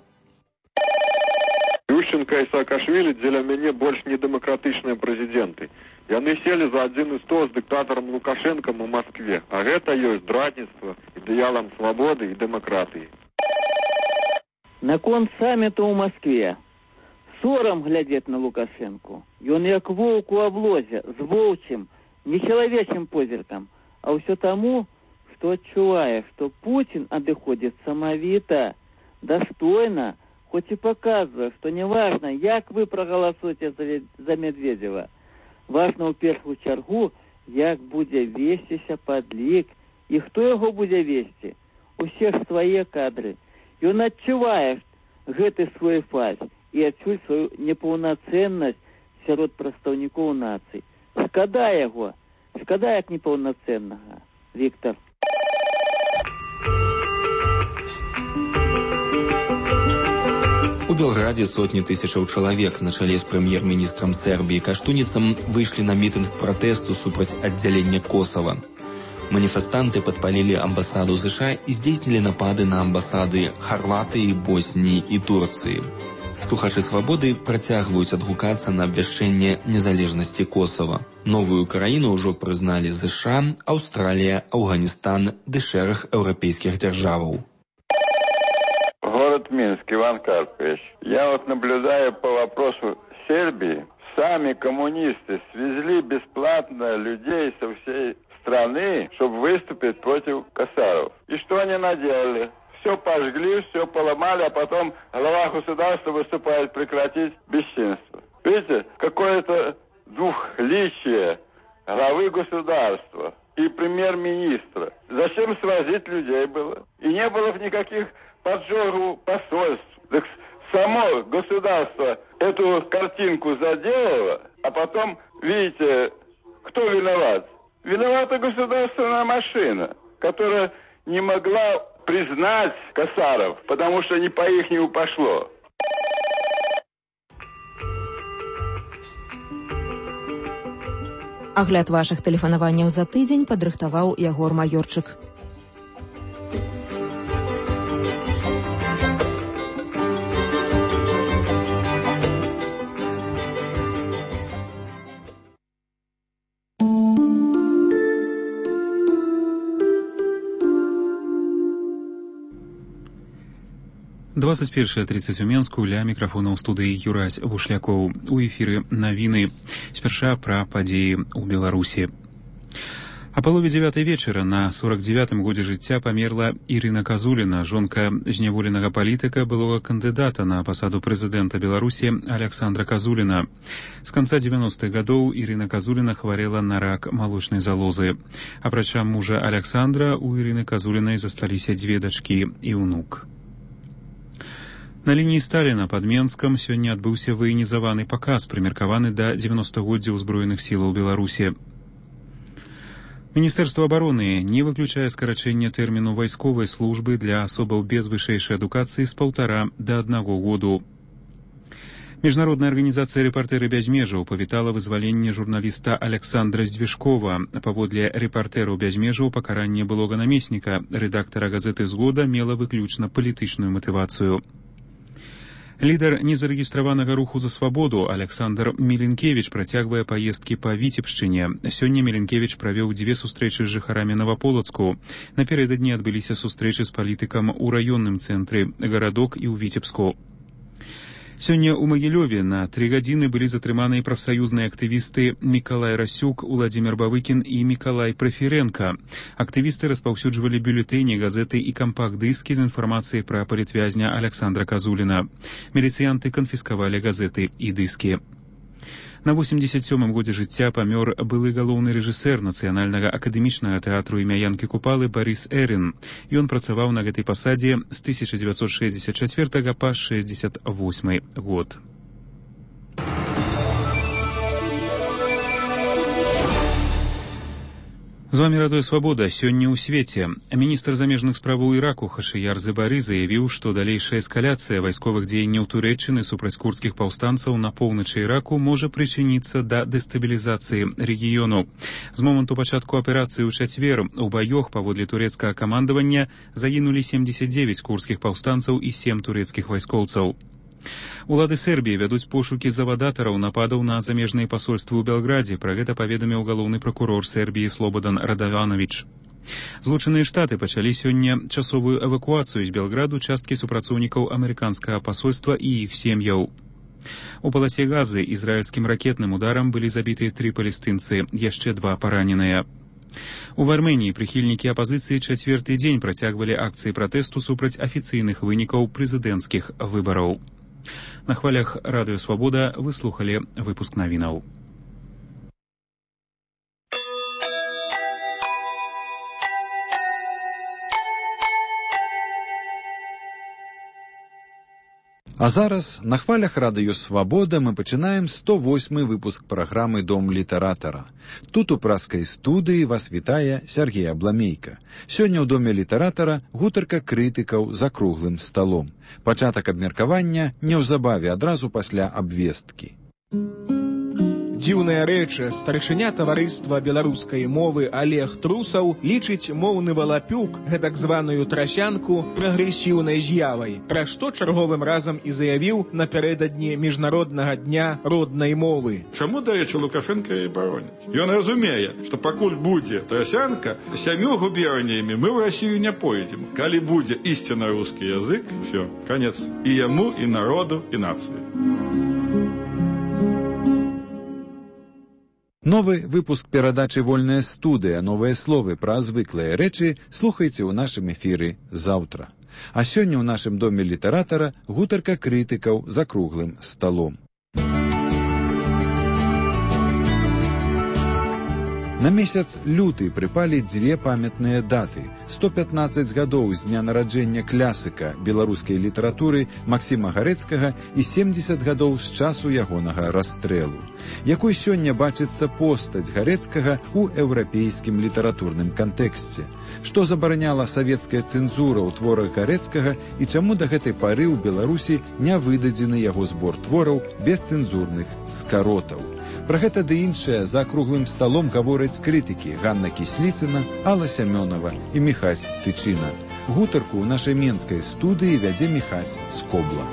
Ющенко і Саакашвілі дзеля мяне больш недэмакратычныя прэзідэнты. Яны селі за адзін і сто з дыктатарам Лукашэнкам у Маскве, а гэта ёсць здрадніцтва ідэалам свабоды і дэмакратыі. Наконт самміту ў Маскве. Сорам глядзець на Лукашэнку. Ён як воўк у аблозе, з воўчым, нечалавечым позіркам. А ўсё таму, што адчувае, што Пуцін адыходзіць самавіта, дастойна, хоць і паказвае, што не важна, як вы прагаласуеце за, за Медведзева. Важна ў першую чаргу, як будзе весціся падлік і хто яго будзе весці. Усе ж свае кадры. Ён адчувае гэты свой фальс і адчуць сваю непаўнацэннасць сярод прадстаўнікоў нацый. Шкада яго. Шкада як непаўнацэннага. Віктор. У Белграде сотні тысячаў чалавек на чале з прэм'ер-міністрам Сербіі Каштуніцам выйшлі на мітынг пратэсту супраць аддзялення Косава. Маніфестанты падпалілі амбасаду США і здзейснілі напады на амбасады Харватыі, Босніі і Турцыі. Слухачы свабоды працягваюць адгукацца на абвяшчэнне незалежнасці Косава. Новую краіну ўжо прызналі США, Аўстралія, Афганістан ды шэраг еўрапейскіх дзяржаваў. Город Минск, Иван Карпович. Я вот наблюдаю по вопросу Сербии. Сами коммунисты свезли бесплатно людей со всей страны, чтобы выступить против косаров. И что они наделали? Все пожгли, все поломали, а потом глава государства выступает прекратить бесчинство. Видите, какое-то двухличие главы государства и премьер-министра. Зачем свозить людей было? И не было никаких поджогу посольств. Так само государство эту картинку заделало, а потом, видите, кто виноват? Виновата государственная машина, которая не могла признать косаров, потому что не по-ихнему пошло. Агляд вашых тэлефанаванняў за тыдзень падрыхтаваў Ягор Маёрчык. двадцать первое тридцать у Менску, ля мікрафона ў студыі Юрась Вушлякоў. У эфіры навіны. Спярша пра падзеі ў Беларусі. А палове дзевятай вечара на сорок девятым годзе жыцця памерла Ірына Казуліна, жонка зняволенага палітыка, былога кандыдата на пасаду прэзідэнта Беларусі Александра Казуліна. З канца дзевяностых гадоў Ірына Казуліна хварэла на рак малочнай залозы. Апрача мужа Александра, у Ірыны Казулінай засталіся дзве дачкі і ўнук. На лініі Сталіна пад Менскам сёння адбыўся ваенізаваны паказ, прымеркаваны да дзевяностагоддзя ўзброеных сілаў Беларусі. Міністэрства абароны не выключае скарачэнне тэрміну вайсковай службы для асобаў без вышэйшай адукацыі з паўтара да аднаго году. Міжнародная арганізацыя «Рэпартэры без межаў» павітала вызваленне журналіста Александра Здвижкова. Паводле «Рэпартэраў без межаў» пакаранне былога намесніка, рэдактара газеты «Згода» мела выключна палітычную матывацыю. Лідар незарэгістраванага руху за свабоду Александр Міленкевіч працягвае паездкі па Віцебшчыне. Сёння Міленкевіч правёў дзве сустрэчы з жыхарамі Наваполацку. Напярэдадні адбыліся сустрэчы з палітыкам у раённым цэнтры гарадок і ў Віцебску. Сёння ў Магілёве на тры гадзіны былі затрыманыя прафсаюзныя актывісты Мікалай Расюк, Уладзімір Бавыкін і Мікалай Прафіренка. Актывісты распаўсюджвалі бюлетэні, газеты і кампакт-дыскі з інфармацыяй пра палітвязня Александра Казуліна. Міліцыянты канфіскавалі газеты і дыскі. На восемьдесят сёмым годзе жыцця памёр былы галоўны рэжысэр нацыянальнага акадэмічнага тэатру імя Янкі Купалы Барыс Эрын. Ён працаваў на гэтай пасадзе з тысяча дзевяцьсот шэсцьдзесят чацвёртага па шэсцьдзесят восьмы год. З вами Радыё Свабода. Сёння ў свеце. Міністр замежных справаў Іраку Хашыяр Зебары заявіў, што далейшая эскаляцыя вайсковых дзеянняў Турэччыны супраць курдскіх паўстанцаў на поўначы Іраку можа прычыніцца да дэстабілізацыі рэгіёну. З моманту пачатку аперацыі ў чацвер у баёх паводле турэцкага камандавання загінулі семьдесят девять курдскіх паўстанцаў і сем турэцкіх вайскоўцаў. Улады Сербіі вядуць пошукі завадатараў нападаў на замежныя пасольствы ў Белградзе. Пра гэта паведаміў галоўны пракурор Сербіі Слободан Радаванович. Злучаныя Штаты пачалі сёння часовую эвакуацыю з Белграду часткі супрацоўнікаў амерыканскага пасольства і іх сем'яў. У паласе Газы ізраільскім ракетным ударам былі забіты тры палестынцы, яшчэ два параненыя. У Арменіі прыхільнікі апазіцыі чацвёрты дзень працягвалі акцыі пратэсту супраць афіцыйных вынікаў прэзідэнцкіх выбараў. На хвалях Радыё Свабода вы слухалі выпуск навінаў. А зараз на хвалях Радыё Свабода мы пачынаем сто восьмы выпуск праграмы «Дом літаратара». Тут у празкай студыі вас вітае Сергей Абламейка. Сёння ў Доме літаратара гутарка крытыкаў за круглым сталом. Пачатак абмеркавання неўзабаве адразу пасля абвесткі. Дзіўная рэча, старшыня таварыства беларускай мовы Олег Трусаў лічыць моўны валапюк, гэтак званую трасянку, прагрэсіўнай з'явай, пра што чарговым разам і заявіў напярэдадні міжнароднага дня роднай мовы. Чаму, дарэчы, Лукашенка і бароніць? Ён разумее, што пакуль будзе трасянка, сямю губерніямі мы ў Расію не пойдзем. Калі будзе ісцінна рускі язык, всё, канец і яму, і народу, і нацыі. Новы выпуск перадачы «Вольная студыя», новыя словы пра звыклыя рэчы слухайце ў нашым эфіры заўтра. А сёння ў нашым Доме літаратара гутарка крытыкаў за круглым сталом. На месяц люты прыпалі дзве памятныя даты. сто пятнаццаць гадоў з дня нараджэння клясыка беларускай літаратуры Максіма Гарэцкага і семдзесят гадоў з часу ягонага расстрэлу. Якой сёння бачыцца постаць Гарэцкага ў еўрапейскім літаратурным кантэксце? Што забараняла савецкая цэнзура ў творах Гарэцкага і чаму да гэтай пары ў Беларусі не выдадзены яго збор твораў без цэнзурных скаротаў? Пра гэта ды іншае за круглым сталом гавораць крытыкі Ганна Кісліцына, Алла Сямёнова і Міхась Тычына. Гутарку ў нашай менскай студыі вядзе Міхась Скобла.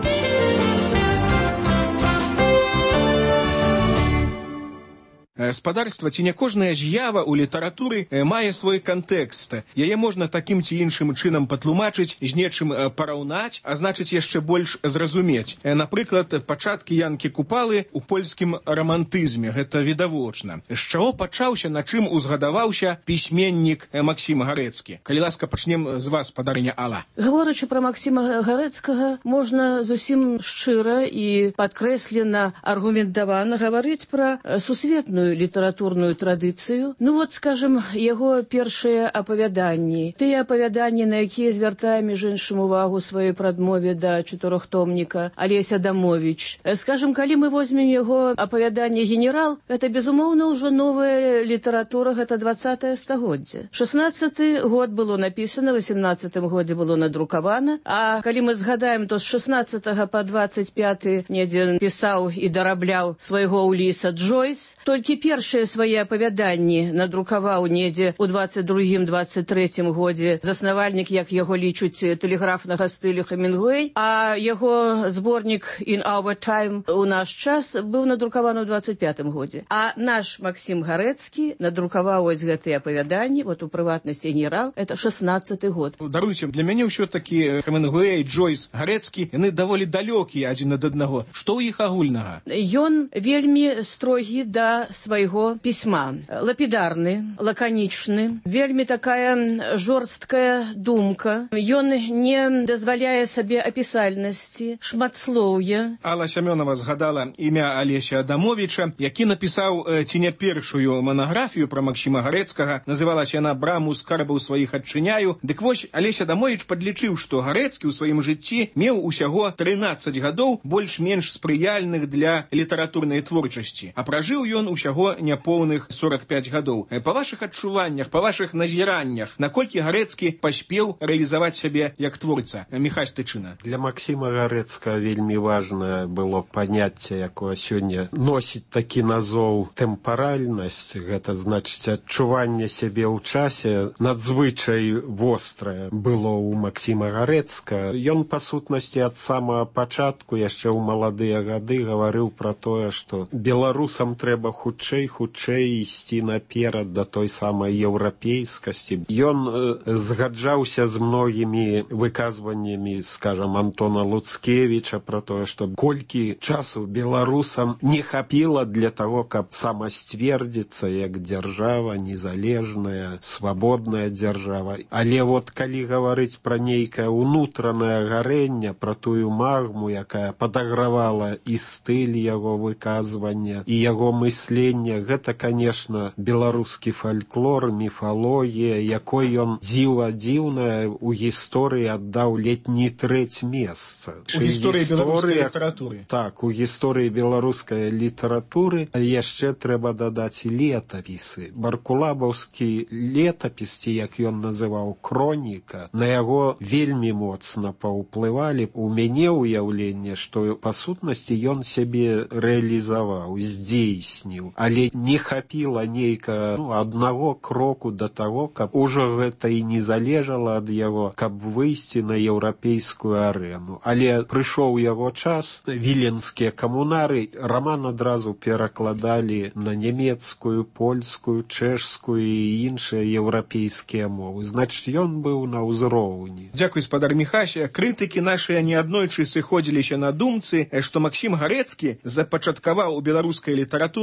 Спадарства, ці не кожная з'ява ў літаратуры мае свой кантэкст. Яе можна такім ці іншым чынам патлумачыць, з нечым параўнаць, а значыць яшчэ больш зразумець. Напрыклад, пачаткі Янкі Купалы ў польскім рамантызме. Гэта відавочна. З чаго пачаўся, на чым узгадаваўся пісьменнік Максім Гарэцкі? Калі ласка, пачнем з вас, спадарыня Алла. Гаворачы пра Максіма Гарэцкага, можна зусім шчыра і падкрэслена аргументавана гаварыць пра сусветную літаратурную традыцыю. Ну вот, скажем, яго першыя апавяданні. Тыя апавяданні, на якія звяртае, між іншым, увагу сваёй прадмове да чатырохтомніка Алесь Адамовіч. Скажем, калі мы возьмем яго апавяданне «Генерал», гэта, безумоўна, ўжо новая літаратура, гэта дваццатае стагоддзе. шаснаццаты год было напісана, васемнаццатым годзе было надрукавана, а калі мы згадаем, то з шаснаццатага па дваццаць пяты недзе пісаў і дарабляў свайго Уліса Джойс. Толькі першыя свае апавяданні надрукаваў недзе ў дваццаць другім — дваццаць трэцім годзе заснавальнік, як яго лічуць, тэлеграфнага стылю Хемінгуэй, а яго зборнік «In Our Time» у наш час быў надрукаваны ў дваццаць пятым годзе. А наш Максім Гарэцкі надрукаваў вось гэтыя апавяданні, вот у прыватнасці «Генерал», это шаснаццаты год. Даруйце, для мяне ўсё-такі Хемінгуэй, Джойс, Гарэцкі, яны даволі далёкія адзін ад аднаго. Што ў іх агульнага? Ён вельмі строгі да свайго пісьма. Лапідарны, лаканічны, вельмі такая жорсткая думка. Ён не дазваляе сабе апісальнасці, шматслоўя. Алла Сямёнова згадала імя Алеся Адамовіча, які напісаў ці не першую манаграфію пра Максіма Гарэцкага. Называлася яна «Браму скарбаў сваіх адчыняю». Дык вось, Алесь Адамовіч падлічыў, што Гарэцкі ў сваім жыцці меў усяго трынаццаць гадоў больш-менш спрыяльных для літаратурнай творчасці, а пражыў ён усяго няпоўных сорок пяць гадоў. Па вашых адчуваннях, па вашых назіраннях, наколькі Гарэцкі паспеў рэалізаваць сябе як творца? Міхась Тычына. Для Максіма Гарэцкага вельмі важна было паняцце, якое сёння носіць такі назоў тэмпаральнасць. Гэта значыць адчуванне сябе ў часе надзвычай вострае было ў Максіма Гарэцкага. Ён, па сутнасці, ад самага пачатку, яшчэ ў маладыя гады, гаварыў пра тое, што беларусам трэба хутчэй, хутчэй ісці наперад да той самай еўрапейскасці. Ён э, згаджаўся з многімі выказваннямі, скажам, Антона Луцкевіча пра тое, што колькі часу беларусам не хапіла для таго, каб самасцвердзіцца як дзяржава, незалежная, свабодная дзяржава. Але вот калі гаварыць пра нейкае ўнутранае гарэнне, пра тую магму, якая падагравала і стыль яго выказвання, і яго мыслення, гэта, конечно, беларускі фальклор, міфалогія, якой ён дзіва дзіўная ў гісторыі аддаў ледь не трэць месца. У гісторыі беларускай літаратуры. Так, у гісторыі беларускай літаратуры яшчэ трэба дадаць летапісы. Баркулабаўскі летапіс, як ён называў, хроніка, на яго вельмі моцна паўплывалі. У мяне ўяўленне, што па сутнасці ён сябе рэалізаваў, здзейсніў, але не хапіла нейка ну, аднаго кроку да таго, каб ужо гэта і не залежала ад яго, каб выйсці на еўрапейскую арэну. Але прыйшоў яго час, віленскія камунары раман адразу перакладалі на нямецкую, польскую, чэшскую і іншыя еўрапейскія мовы. Значыць, ён быў на ўзроўні. Дзякуй, спадар Міхась. Крытыкі нашыя неаднойчы сыходзіліся на думцы, што Максім Гарэцкі запачаткаваў у беларускай літаратуры жанр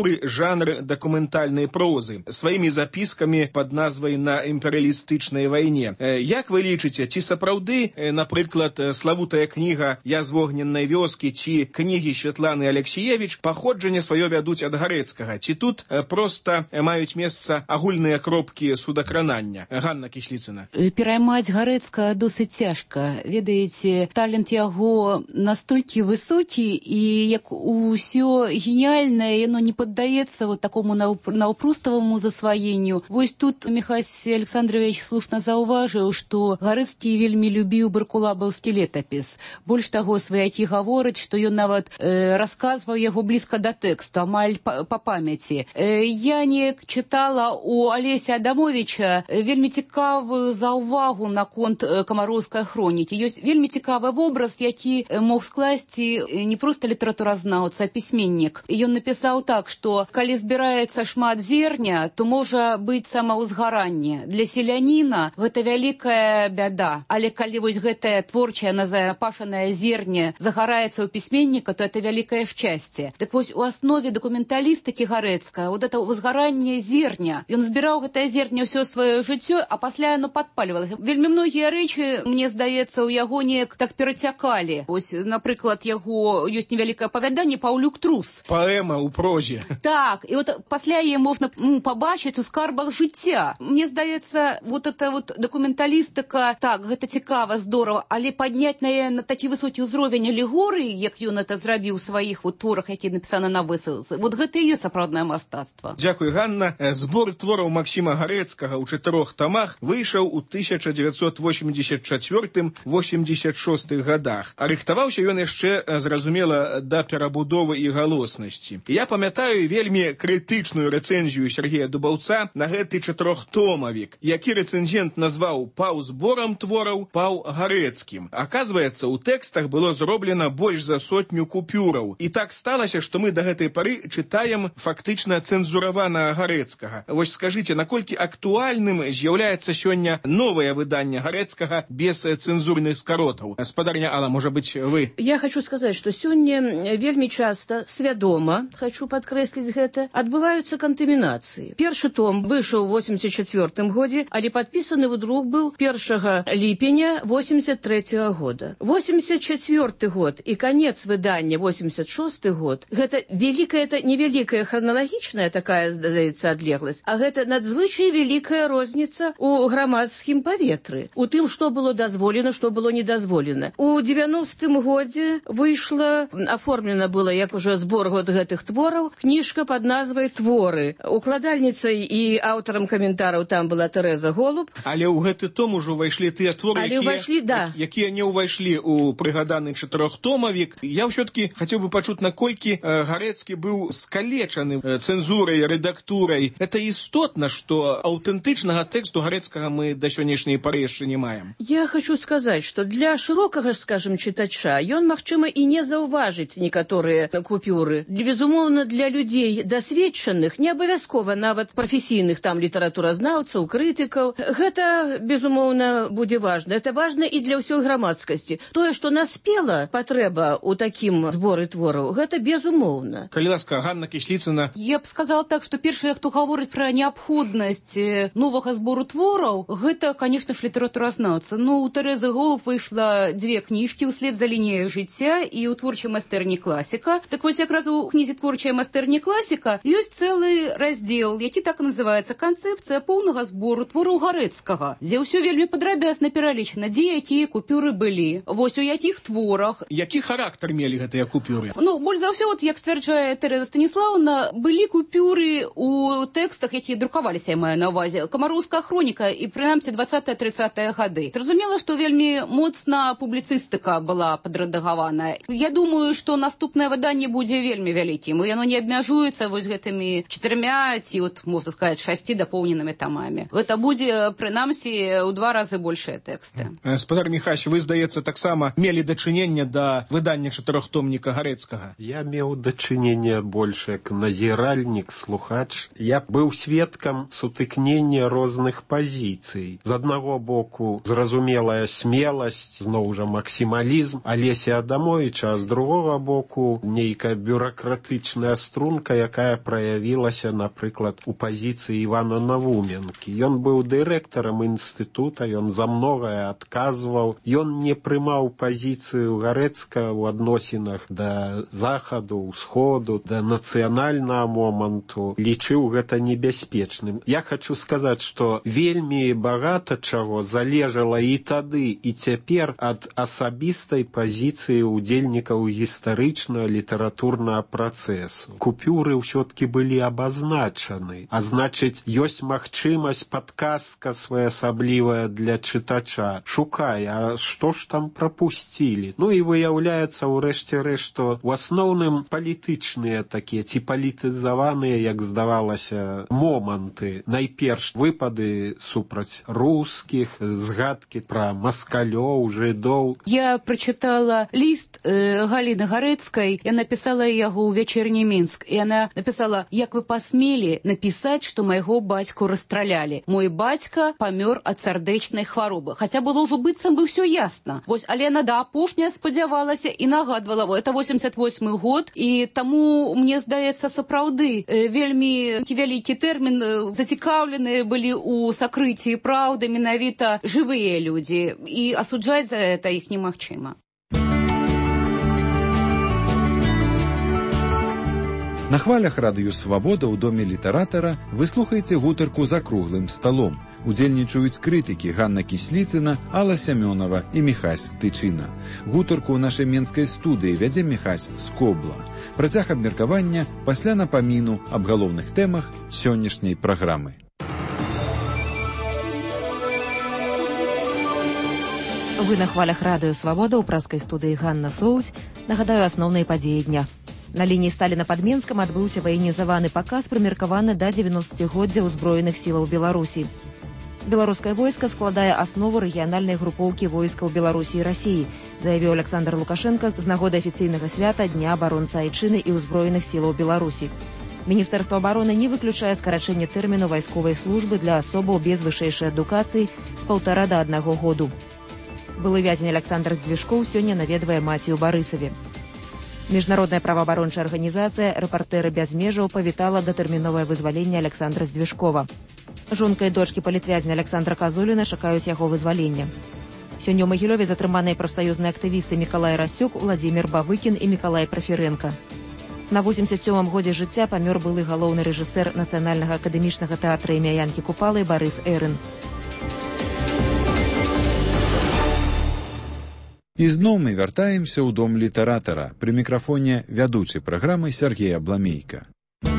жанр дакументальнай прозы сваімі запіскамі пад назвай «На імперыялістычнай вайне». Як вы лічыце, ці сапраўды, напрыклад, славутая кніга «Я з вогненнай вёскі» ці кнігі Святланы Алексіевіч паходжанне сваё вядуць ад Гарэцкага, ці тут проста маюць месца агульныя кропкі судакранання? Ганна Кісліцына. Пераймаць Гарэцкага досыць цяжка. Ведаеце, талент яго настолькі высокі, і як усё геніяльнае, яно не паддаецца вот такому наўпроставаму засваенню. Вось тут Михась Александрович слушна заўважыў, што Гарэцкі вельмі любіў баркулабаўскі летапіс. Больш таго, сваякі гавораць, што ён нават э, расказваў яго блізка да тэксту, амаль па, па памяці. Э, я неяк чытала у Алеся Адамовича вельмі цікавую заўвагу наконт камароўскай хронікі. Ёсць вельмі цікавы вобраз, які мог скласці не проста літаратуразнаўца, а пісьменнік. Ён напісаў так, што калі збіраецца шмат зерня, то можа быць самаўзгаранне. Для селяніна гэта вялікая бяда. Але калі вось гэтае творчае назапашанае зерне загараецца ў пісьменніка, то это вялікае шчасце. Так вось у аснове дакументалістыкі Гарэцкага вот это ўзгаранне зерня. Ён збіраў гэтае зерне ўсё сваё жыццё, а пасля яно падпальвалася. Вельмі многія рэчы, мне здаецца, у яго неяк так перацякалі. Вось, напрыклад, яго ёсць невялікае апавяданне «Паўлюк трус». Паэма ў прозе. Так, і от пасля яе можна ну, пабачыць у скарбах жыцця. Мне здаецца, вот эта вот дакументалістыка, так, гэта цікава, здорава, але падняць на, на такі высокі ўзровень алегорыі, як ён это зрабіў у сваіх вот творах, які напісаны на высылцы, вот гэта і ёсць сапраўднае мастацтва. Дзякуй, Ганна. Збор твораў Максіма Гарэцкага ў чатырох тамах выйшаў у тысяча дзевяцьсот восемьдесят четвёртым — восемьдесят шостым гадах. А рыхтаваўся ён яшчэ, зразумела, да перабудовы і галоснасці. Я памятаю вельмі крытычную рэцэнзію Сергея Дубаўца на гэты чатырохтомавік, які рэцэнзент назваў паў зборам твораў, паў Гарэцкім. Аказваецца, у тэкстах было зроблена больш за сотню купюраў. І так сталася, што мы да гэтай пары чытаем фактычна цэнзураванага Гарэцкага. Вось скажыце, наколькі актуальным з'яўляецца сёння новае выданне Гарэцкага без цэнзурных скаротаў? Спадарня Алла, можа быць, вы? Я хочу сказаць, што сёння вельмі часта, свядома, хочу падкрэсліць гэта, адбываюцца кантамінацыі. Першы том выйшаў у восемьдесят четвёртым годзе, але падпісаны вдруг быў першага ліпеня восемьдесят трэцяга года. восемьдесят четвёрты год і канец выдання восемьдесят шосты год, гэта великая, это невеликая храналагічная такая, здаецца, адлегласць, а гэта надзвычай великая розніца у грамадскім паветры, у тым, што было дазволена, што было недазволена. У девяностым годзе выйшла, аформлена была, як уже збор вот гэтых твораў, кніжка под назвай «Творы». Укладальніцай і аўтарам каментараў там была Тэрэза Голуб. Але ў гэты том ужо ўвайшлі тыя творы, якія, увайшлі, да. якія не ўвайшлі ў прыгаданы чатырохтомавік. Я ўсё-таки хацеў бы пачуць, наколькі э, Гарэцкі быў скалечаны э, цэнзурай, рэдактурай. Это істотна, што аўтэнтычнага тэксту Гарэцкага мы да сённяшняй пары яшчэ не маем. Я хочу сказаць, што для шырокага, скажем, чытача ён, магчыма, і не заўважыць некаторыя купюры. Безумоўна, для людзей дасведчаных, не абавязкова нават прафесійных там літаратуразнаўцаў, крытыкаў, гэта, безумоўна, будзе важна. Это важна і для ўсёй грамадскасці. Тое, што наспела патрэба ў такім зборы твораў, гэта безумоўна. Калі ласка, Ганна Кісліцына. Я б сказала так, што першае, хто гаворыць пра неабходнасць новага збору твораў, гэта, конечно ж, літаратуразнаўца. Ну, у Тэрэзы Голуб выйшла дзве кніжкі ўслед за лініяй жыцця і ў творчай майстэрні класіка. Так вось якраз у кнізе творчая майстэрні класіка ёсць цэлы раздзел, які так называецца «Канцэпцыя поўнага збору твораў Гарэцкага», дзе ўсё вельмі падрабязна пералічана, дзе якія купюры былі, вось у якіх творах. Які характар мелі гэтыя купюры? Ну, больш за ўсё, вот, як сцвярджае Тэрэза Станіслаўна, былі купюры у тэкстах, якія друкаваліся, я маю на ўвазе, камароўская хроніка і, прынамсі, двадцатыя-трыццатыя гады. Зразумела, што вельмі моцна публіцыстыка была падрэдагаваная. Я думаю, што наступнае выданне будзе вельмі вялікім, і яно не абмяжуецца вось гэтымі чатырмя ці, от, можна сказаць, шасці дапоўненымі тамамі. Гэта будзе, прынамсі, у два разы большыя тэксты. Спадар Міхась, вы, здаецца, таксама мелі дачыненне да выдання чатырохтомніка Гарэцкага? Я меў дачыненне больш як назіральнік, слухач. Я быў сведкам сутыкнення розных пазіцый. З аднаго боку, зразумелая смеласць, зноў жа максімалізм Алеся Адамовича, а з другога боку, нейкая бюракратычная струнка, якая якая праявілася, напрыклад, у пазіцыі Івана Навуменкі. Ён быў дырэктарам інстытута, ён за многае адказваў, ён не прымаў пазіцыю Гарэцкага ў адносінах да захаду, усходу, да нацыянальнага моманту, лічыў гэта небяспечным. Я хочу сказаць, што вельмі багата чаго залежала і тады, і цяпер ад асабістай пазіцыі ўдзельнікаў гістарычнага літаратурнага працэсу. Купюры ўсё-ткі былі абазначаны, а значыць, ёсць магчымасць, падказка своеасаблівая для чытача. Шукай, а што ж там прапусцілі? Ну і выяўляецца ўрэшце рэшт, што ў асноўным палітычныя такія ці палітызаваныя, як здавалася, моманты. Найперш выпады супраць рускіх, згадкі пра маскалёў, жыдоў. Я прачытала ліст э, Галіны Гарэцкай, я напісала яго ў «Вечерні Мінск». І яна напісала: «Як вы пасмелі напісаць, што майго бацьку расстралялі? Мой бацька памёр ад сардэчнай хваробы». Хаця было ўжо быццам бы ўсё ясна. Вось, але яна да апошняя спадзявалася і нагадвала: «Это восемьдесят восьмы год, і таму, мне здаецца, сапраўды э, вельмі вялікі тэрмін, э, зацікаўленыя былі ў сакрыцці праўды менавіта жывыя людзі, і асуджаць за гэта іх немагчыма». На хвалях радыё «Свабода» ў доме літаратара вы слухаеце гутарку за круглым сталом. Удзельнічаюць крытыкі Ганна Кісліцына, Алла Сямёнова і Міхась Тычына. Гутарку ў нашай менскай студыі вядзе Міхась Скобла. Працяг абмеркавання пасля напаміну аб галоўных тэмах сённяшняй праграмы. Вы на хвалях радыё «Свабода» ў праскай студыі Ганна Соусь. Нагадаю асноўныя падзеі дня. На лініі Сталіна-Падменскам адбыўся ваенізаваны паказ, прымеркаваны да дзевяностагоддзя ўзброеных сілаў Беларусі. Беларускае войска складае аснову рэгіянальнай групоўкі войскаў Беларусі і Расіі, заявіў Александр Лукашенко з нагоды афіцыйнага свята Дня абаронцы Айчыны і ўзброеных сілаў Беларусі. Міністэрства абароны не выключае скарачэнне тэрміну вайсковай службы для асобаў без вышэйшай адукацыі з паўтара да аднаго году. Былы вязень Александр Здвижкоў сёння наведвае маці ў Барысаве. Міжнародная праваабарончая арганізацыя «Рэпартэры без межаў» павітала датэрміновае вызваленне Александра Здвижкова. Жонка і дочкі палітвязня Александра Казуліна чакаюць яго вызвалення. Сёння ў Магілёве затрыманыя прафсаюзныя актывісты Мікалай Расюк, Владзімір Бавыкін і Мікалай Прафірэнка. На восемьдесят сёмым годзе жыцця памёр былы галоўны рэжысэр Нацыянальнага акадэмічнага тэатра імя Янкі Купалы Барыс Эрын. І зноў мы вяртаемся ў дом літаратара. Пры мікрафоне вядучы праграмы Сергей Абламейка.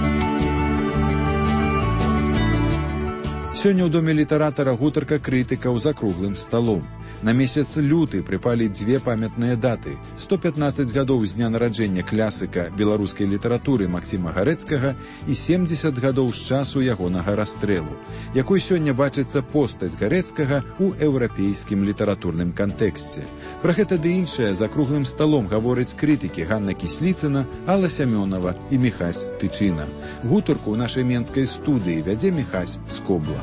Сёння ў доме літаратара гутарка крытыкаў за круглым сталом. На месяц люты прыпалі дзве памятныя даты. сто пятнаццаць гадоў з дня нараджэння класіка беларускай літаратуры Максіма Гарэцкага і семдзесят гадоў з часу ягонага расстрэлу, якой сёння бачыцца постаць Гарэцкага ў еўрапейскім літаратурным кантэксце. Пра гэта ды іншае за круглым сталом гавораць крытыкі Ганна Кісліцына, Алла Сямёнова і Міхась Тычына. Гутарку ў нашай менскай студыі вядзе Міхась Скобла.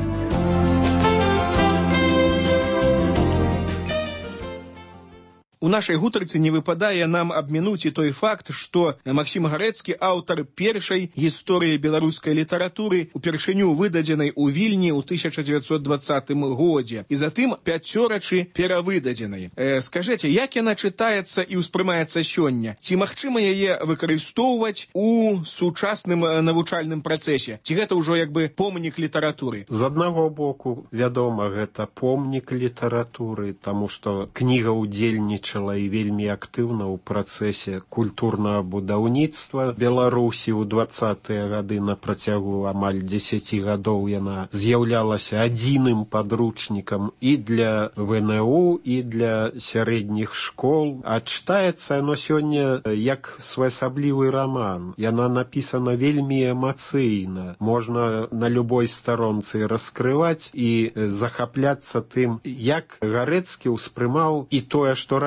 У нашай гутарцы не выпадае нам абмінуць і той факт, што Максім Гарэцкі аўтар першай гісторыі беларускай літаратуры, упершыню выдадзенай у Вільні ў тысяча дзевяцьсот двадцатым годзе, і затым пяцёрачы перавыдадзенай. Э, скажыце, як яна чытаецца і ўспрымаецца сёння? Ці магчыма яе выкарыстоўваць у сучасным навучальным працэсе? Ці гэта ўжо як бы помнік літаратуры? З аднаго боку, вядома, гэта помнік літаратуры, таму што кніга ўдзельнічае і вельмі актыўна ў працэсе культурнага будаўніцтва Беларусі ў двадцатыя гады. На працягу амаль дзесяці гадоў яна з'яўлялася адзіным падручнікам і для вэ эн у, і для сярэдніх школ. А чытаецца яно сёння як своеасаблівы раман. Яна напісана вельмі эмацыйна. Можна на любой старонцы раскрываць і захапляцца тым, як Гарэцкі ўспрымаў і тое, што раней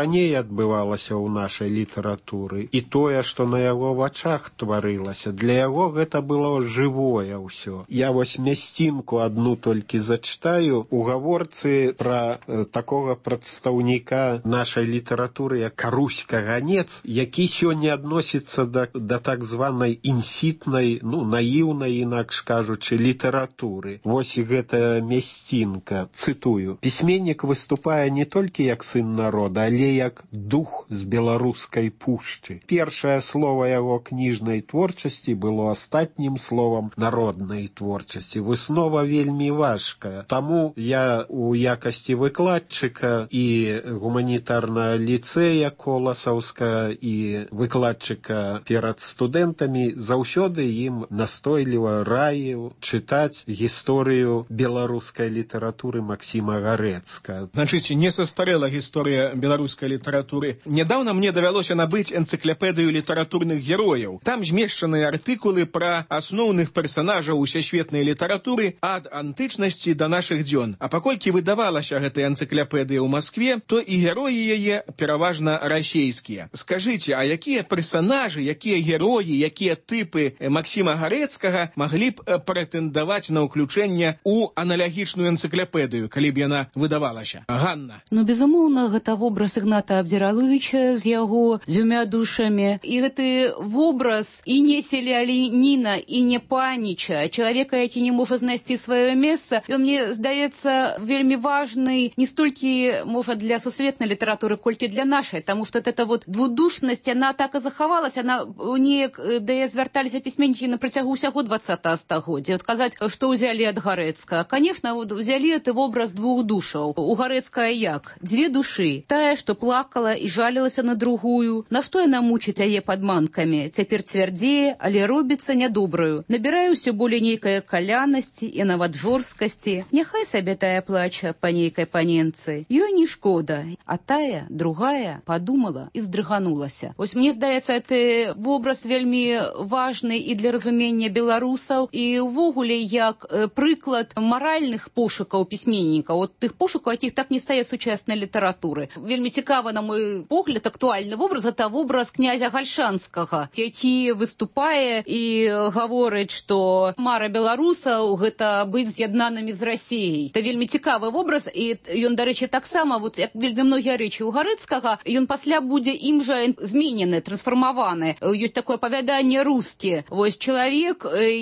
раней адбывалася ў нашай літаратуры, і тое, што на яго вачах тварылася, для яго гэта было жывое ўсё. Я вось мясцінку адну толькі зачытаю у гаворцы пра э, такога прадстаўніка нашай літаратуры, як Карусь Каганец, які сёння адносіцца да, да так званай інсітнай, ну, наіўнай, інакш кажучы, літаратуры. Вось і гэтая мясцінка. Цытую. Пісьменнік выступае не толькі як сын народа, але як дух з беларускай пушчы. Першае слова яго кніжнай творчасці было астатнім словам народнай творчасці. Выснова вельмі важкая. Таму я у якасці выкладчыка і гуманітарнага ліцэя Коласаўска і выкладчыка перад студэнтамі заўсёды ім настойліва раіў чытаць гісторыю беларускай літаратуры Максіма Гарэцка. Значыць, не састарэла гісторыя беларускай літаратуры. Нядаўна мне давялося набыць энцыклапедыю літаратурных герояў. Там змешчаныя артыкулы пра асноўных персанажаў усесветнай літаратуры ад антычнасці да нашых дзён. А паколькі выдавалася гэтая энцыклапедыя ў Маскве, то і героі яе пераважна расейскія. Скажыце, а якія персанажы, якія героі, якія тыпы Максіма Гарэцкага маглі б прэтэндаваць на ўключэнне ў аналагічную энцыклапедыю, калі б яна выдавалася? Ганна. Ну, безумоўна, гэта вобраз Ігната Абдзіраловіча з яго дзвюмя душамі. І гэты вобраз і не селяніна, і не паніча, чалавека, які не можа знайсці сваё месца, ён, мне здаецца, вельмі важны не столькі, можа, для сусветнай літаратуры, колькі для нашай, таму што эта вот двудушнасць, яна так і захавалася, яна неяк, да звярталіся пісьменнікі на працягу ўсяго дваццатага стагоддзя. От казаць, што ўзялі ад Гарэцка. Конечно, ўзялі гэты вобраз двух душаў. У Гарэцкага як? Дзве душы. Тая, што плакала і жалілася на другую. На што яна мучыць яе падманкамі? Цяпер цвярдзее, але робіцца нядобраю. Набірае ўсё болей нейкае калянасці і нават жорсткасці. Няхай сабе тая плача па нейкай паненцы. Ёй не шкода. А тая, другая, падумала і здрыганулася. Вось мне здаецца, гэты вобраз вельмі важны і для разумення беларусаў, і ўвогуле як прыклад маральных пошукаў пісьменнікаў, от тых пошукаў, якіх так не стае сучаснай літаратуры. Вельмі цікава, на мой погляд, актуальны вобраз, это вобраз князя Гальшанскага, які выступае і гаворыць, што мара беларусаў гэта быць з'яднанымі з Расіяй. Это вельмі цікавы вобраз, і ён, дарэчы, таксама, вот, як вельмі многія рэчы ў Гарэцкага, ён пасля будзе ім жа зменены, трансфармаваны. Ёсць такое апавяданне «Рускі». Вось чалавек,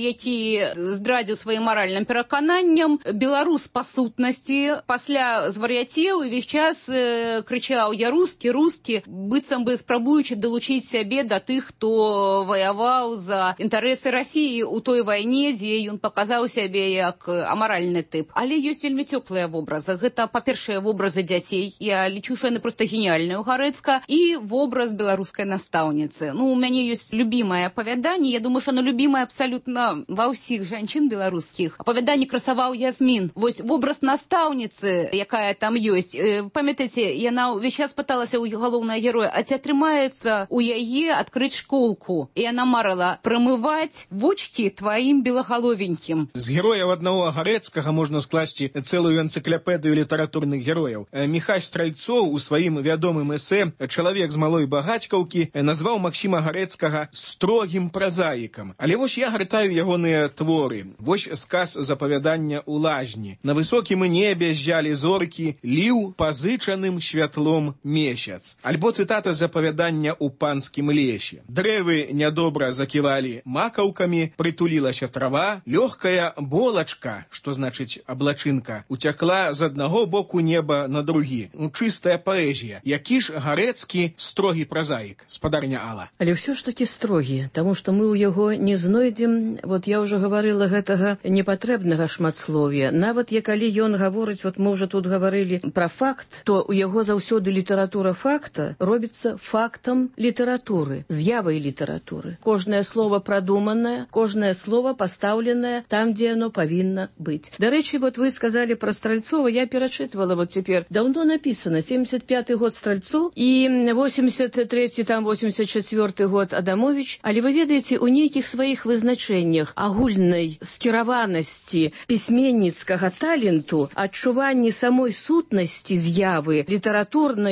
які здрадзіў сваім маральным перакананням, беларус па сутнасці, пасля звар'яцеў і весь час э, крычаў «Я рускі, рускі», быццам бы спрабуючы далучыць сябе да тых, хто ваяваў за інтарэсы Расіі ў той вайне, дзе ён паказаў сябе як амаральны тып. Але ёсць вельмі цёплыя вобразы. Гэта, па-першае, вобразы дзяцей. Я лічу, што яны проста геніяльныя ў Гарэцка. І вобраз беларускай настаўніцы. Ну, у мяне ёсць любімае апавяданне. Я думаю, што оно любімае абсалютна ва ўсіх жанчын беларускіх. Апавяданне красаваў Язмін. Вось вобраз настаўніцы, якая там ёсць. Памятаеце, яна ўвесь час пыталася ў галоўнага героя, а ці атрымаецца у яе адкрыць школку. І яна марыла прамываць вочкі тваім белагаловенькім. З герояў аднаго Гарэцкага можна скласці цэлую энцыклапедыю літаратурных герояў. Міхась Стральцоў у сваім вядомым эсэ «Чалавек з малой багацькаўкі» назваў Максіма Гарэцкага строгім празаікам. Але вось я гартаю ягоныя творы. Вось сказ з апавядання ў лажні. На высокім небе ззялі зоркі, ліў пазычаным святлом месяц. Альбо цытата з апавядання ў панскім лесе. Дрэвы нядобра заківалі макаўкамі, прытулілася трава, лёгкая болачка, што значыць аблачынка, уцякла з аднаго боку неба на другі. Чыстая паэзія. Які ж Гарэцкі строгі празаік, спадарня Алла? Але ўсё ж такі строгі, таму што мы ў яго не знойдзем, вот я ўжо гаварыла, гэтага непатрэбнага шматслов'я. Нават я калі ён гаворыць, вот мы ўжо тут гаварылі пра факт, то у яго заўсёды літаратура факта робіцца фактам літаратуры, з'явай літаратуры. Кожнае слово прадуманае, кожнае слово пастаўленае там, дзе оно павінна быць. Дарэчы, вот вы сказалі пра Стральцова, я перачытвала вот цяпер. Даўно напісана, семьдесят пятый год Стральцоў і восемьдесят третий, там восемьдесят четвёртый год Адамович. Але вы ведаеце, у нейкіх сваіх вызначэннях агульнай скіраванасці пісьменніцкага таленту, адчуванні самой сутнасці з'явы літаратурнай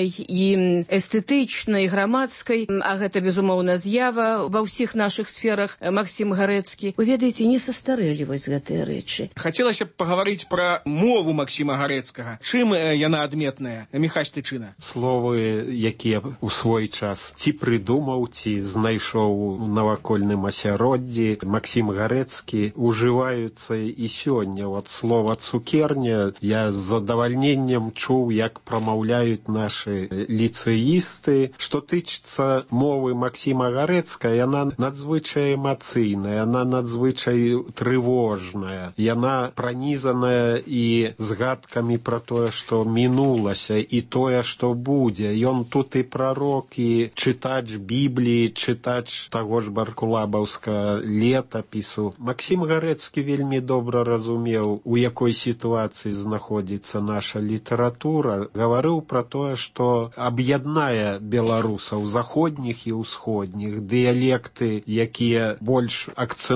культурнай і эстэтычнай, грамадскай, а гэта, безумоўна, з'ява ва ўсіх нашых сферах, Максім Гарэцкі. Вы ведаеце, не састарэлі вось гэтыя рэчы. Хацелася б пагаварыць пра мову Максіма Гарэцкага. Чым яна адметная, Міхась Тычына? Словы, якія ў свой час ці прыдумаў, ці знайшоў у навакольным асяроддзі Максім Гарэцкі, ужываюцца і сёння. От слова «цукерня» я з задавальненнем чуў, як прамаўляюць нашы ліцэісты. Што тычыцца мовы Максіма Гарэцкага, яна надзвычай эмацыйная, яна надзвычай трывожная, яна пранізаная і згадкамі пра тое, што мінулася, і тое, што будзе. Ён тут і прарок, і чытач Бібліі, чытач таго ж баркулабаўскага летапісу. Максім Гарэцкі вельмі добра разумеў, у якой сітуацыі знаходзіцца наша літаратура, гаварыў пра тое, што аб'яднае беларусаў заходніх і ўсходніх, дыялекты, якія больш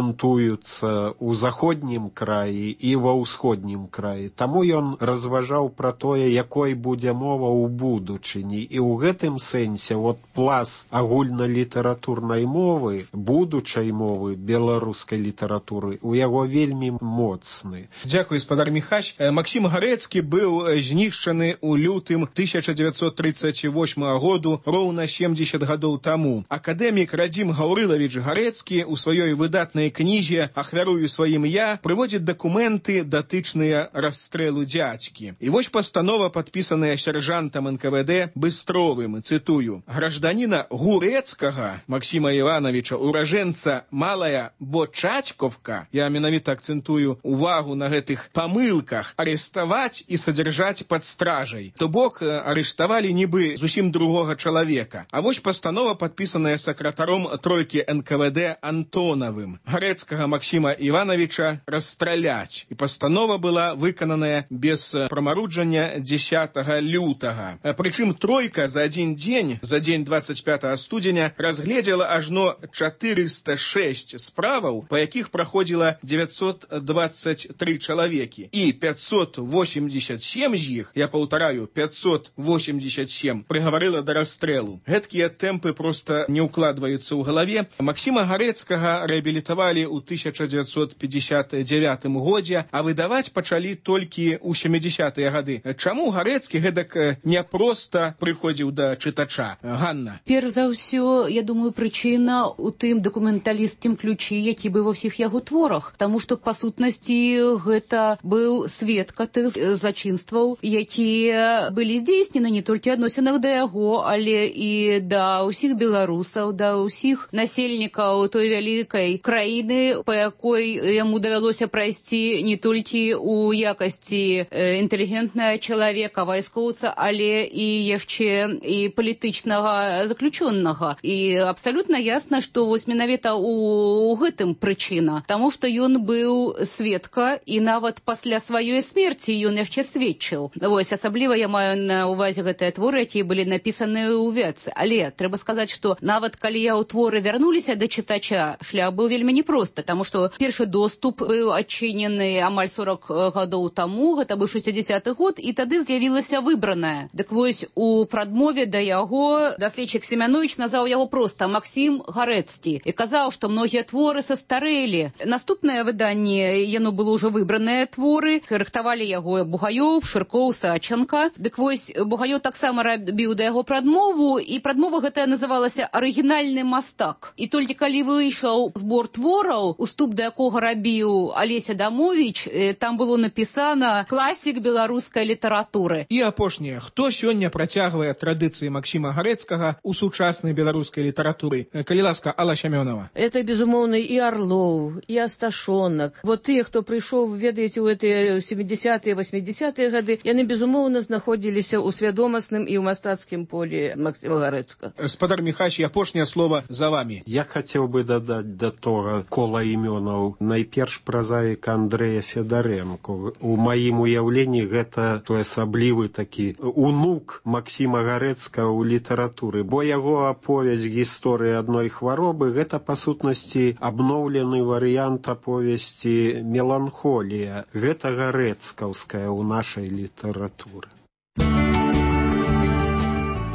акцэнтуюцца ў заходнім краі і ва ўсходнім краі. Таму ён разважаў пра тое, якой будзе мова ў будучыні. І ў гэтым сэнсе вот пласт агульналітаратурнай мовы, будучай мовы беларускай літаратуры у яго вельмі моцны. Дзякуй, спадар Міхась. Максім Гарэцкі быў знішчаны ў лютым тысяча дзевяцьсот тридцать восьмага году, роўна семьдесят гадоў таму. Акадэмік Радзім Гаўрылавіч Гарэцкі ў сваёй выдатнай кнізе «Ахвярую сваім я» прыводзіць дакументы, датычныя расстрэлу дзядзькі. І вось пастанова, падпісаная сяржантам эн ка вэ дэ Быстровым, цытую: «Гражданіна Гурэцкага Максіма Івановича, уражэнца Малая Бочатьковка», я менавіта акцэнтую увагу на гэтых памылках, арыштаваць і садзяржаць пад стражай. То бок арыштавалі нібы зусім другога чалавека. А вось пастанова, падпісаная сакратаром тройкі эн ка вэ дэ Антонавым. Гарэцкага Максіма Івановича расстраляць. І пастанова была выкананая без прамаруджання дзесятага лютага. Прычым тройка за адзін дзень, за дзень двадцать пятага студзеня, разгледзела ажно четыреста шесть справаў, па якіх праходзіла девятьсот двадцать три чалавекі. І пятьсот восемьдесят семь з іх, я паўтараю, пятьсот восемьдесят семь, прыгаварыла да расстрэлу. Гэткія тэмпы проста не ўкладваюцца ў галаве. Максіма Гарэцкага рэабілітавалі ў тысяча дзевяцьсот пятьдесят девятым годзе, а выдаваць пачалі толькі ў сямідзесятыя гады. Чаму Гарэцкі гэтак не проста прыходзіў да чытача? Ганна. Перш за ўсё, я думаю, прычына ў тым дакументалісцкім ключы, які быў ва ўсіх яго творах. Таму што, па сутнасці, гэта быў сведка тых злачынстваў, якія былі здзейснены не толькі адносінах да яго, але і да ўсіх беларусаў, да ўсіх насельнікаў той вялікай краіны, па якой яму давялося прайсці не толькі ў якасці інтэлігентнага чалавека, вайскоўца, але і яшчэ і палітычнага заключённага. І абсалютна ясна, што вось менавіта ў гэтым прычына. Таму што ён быў сведка, і нават пасля сваёй смерці ён яшчэ сведчыў. Вось, асабліва я маю на ўвазе гэтыя творы, якія былі напісаны ў вёцы. Але трэба сказаць, што нават калі я ў творы вярнуліся да чытача, шлях быў вельмі непросты, таму што першы доступ быў адчынены амаль сорок гадоў таму, гэта быў шестидесяты год, і тады з'явілася выбраная. Дык вось, у прадмове да яго даследчык Семянович назваў яго проста Максім Гарэцкі і казаў, што многія творы састарэлі. Наступнае выданне, яно было ўжо выбраныя творы, рыхтавалі яго Бугаёў, Шыркоў, Саченка. Дык вось, Бугаёў таксама рабіў да яго прадмову, і прадмова гэтая называлася «Арыгінальны мастак». І толькі калі выйшаў збор твораў, уступ да якога рабіў Алеся Дамович, там было напісана «Класік беларускай літаратуры». І апошняе, хто сёння працягвае традыцыі Максіма Гарэцкага ў сучаснай беларускай літаратуры? Калі ласка, Алла Сямёнова. Это, безумоўна, і Арлоў, і Асташонак. Вот тыя, хто прыйшоў, ведаеце, у гэтыя семидесятыя, восьмидесятыя гады, яны, безумоўна, знаходзіліся ў свядомасным і ў мастацкім полі Максіма Гарэцкага. Спадар Міхась, апошняе слово за вами. Я хацеў бы дадаць да того кола імёнаў найперш празаіка Андрэя Федарэнко. У маім уяўленні гэта той асаблівы такі унук Максіма Гарэцкага ў літаратуры, бо яго аповесць гісторыі адной хваробы гэта па сутнасці абноўлены варыянт аповесці «Меланхолія». Гэта гарэцкаўская ў нашай літаратуры.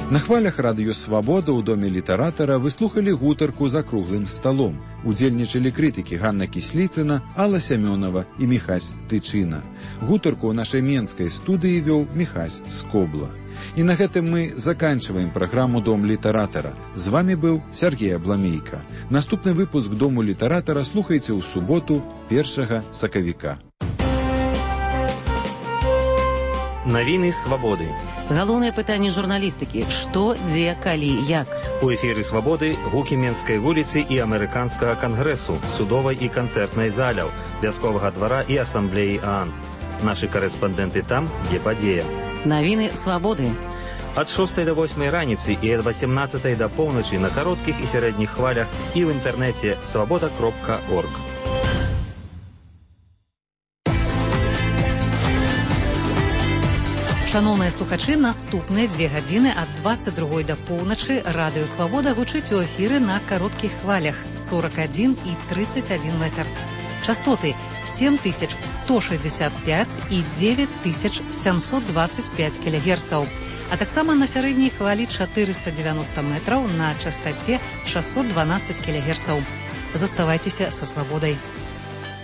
На хвалях радыё «Свабода» ў доме літаратара вы слухалі гутарку за круглым сталом. Удзельнічалі крытыкі Ганна Кісліцына, Алла Сямёнова і Міхась Тычына. Гутарку ў нашай менскай студыі вёў Міхась Скобла. І на гэтым мы заканчиваем праграму «Дом літаратара». З вами быў Сергей Абламейка. Наступны выпуск «Дому літаратара» слухайце ў суботу першага сакавіка. Навіны свабоды. Галоўнае пытанне журналістыкі: што, дзе, калі, як. У эфіры свабоды гукі Менскай вуліцы і амерыканскага кангрэсу, судовай і канцэртнай заляў, вясковага двара і асамблеі ААН. Нашы карэспандэнты там, дзе падзея. Навіны свабоды. Ад шостай да восьмай раніцы і ад васемнаццатай да поўначы на кароткіх і сярэдніх хвалях і ў інтэрнэце свабода кропка орг. Шановныя слухачы, наступныя дзве гадзіны ад дваццаць другой да поўначы радыё «Свабода» гучыць у эфіры на кароткіх хвалях сорок адзін і тридцать один метр. Частоты семь тысяч сто шестьдесят пять і девять тысяч семьсот двадцать пять кілогерцаў, а таксама на сярэдняй хвалі чатырыста дзевяносто метраў на частоце шестьсот двенадцать кілогерцаў. Заставайцеся са «Свабодай».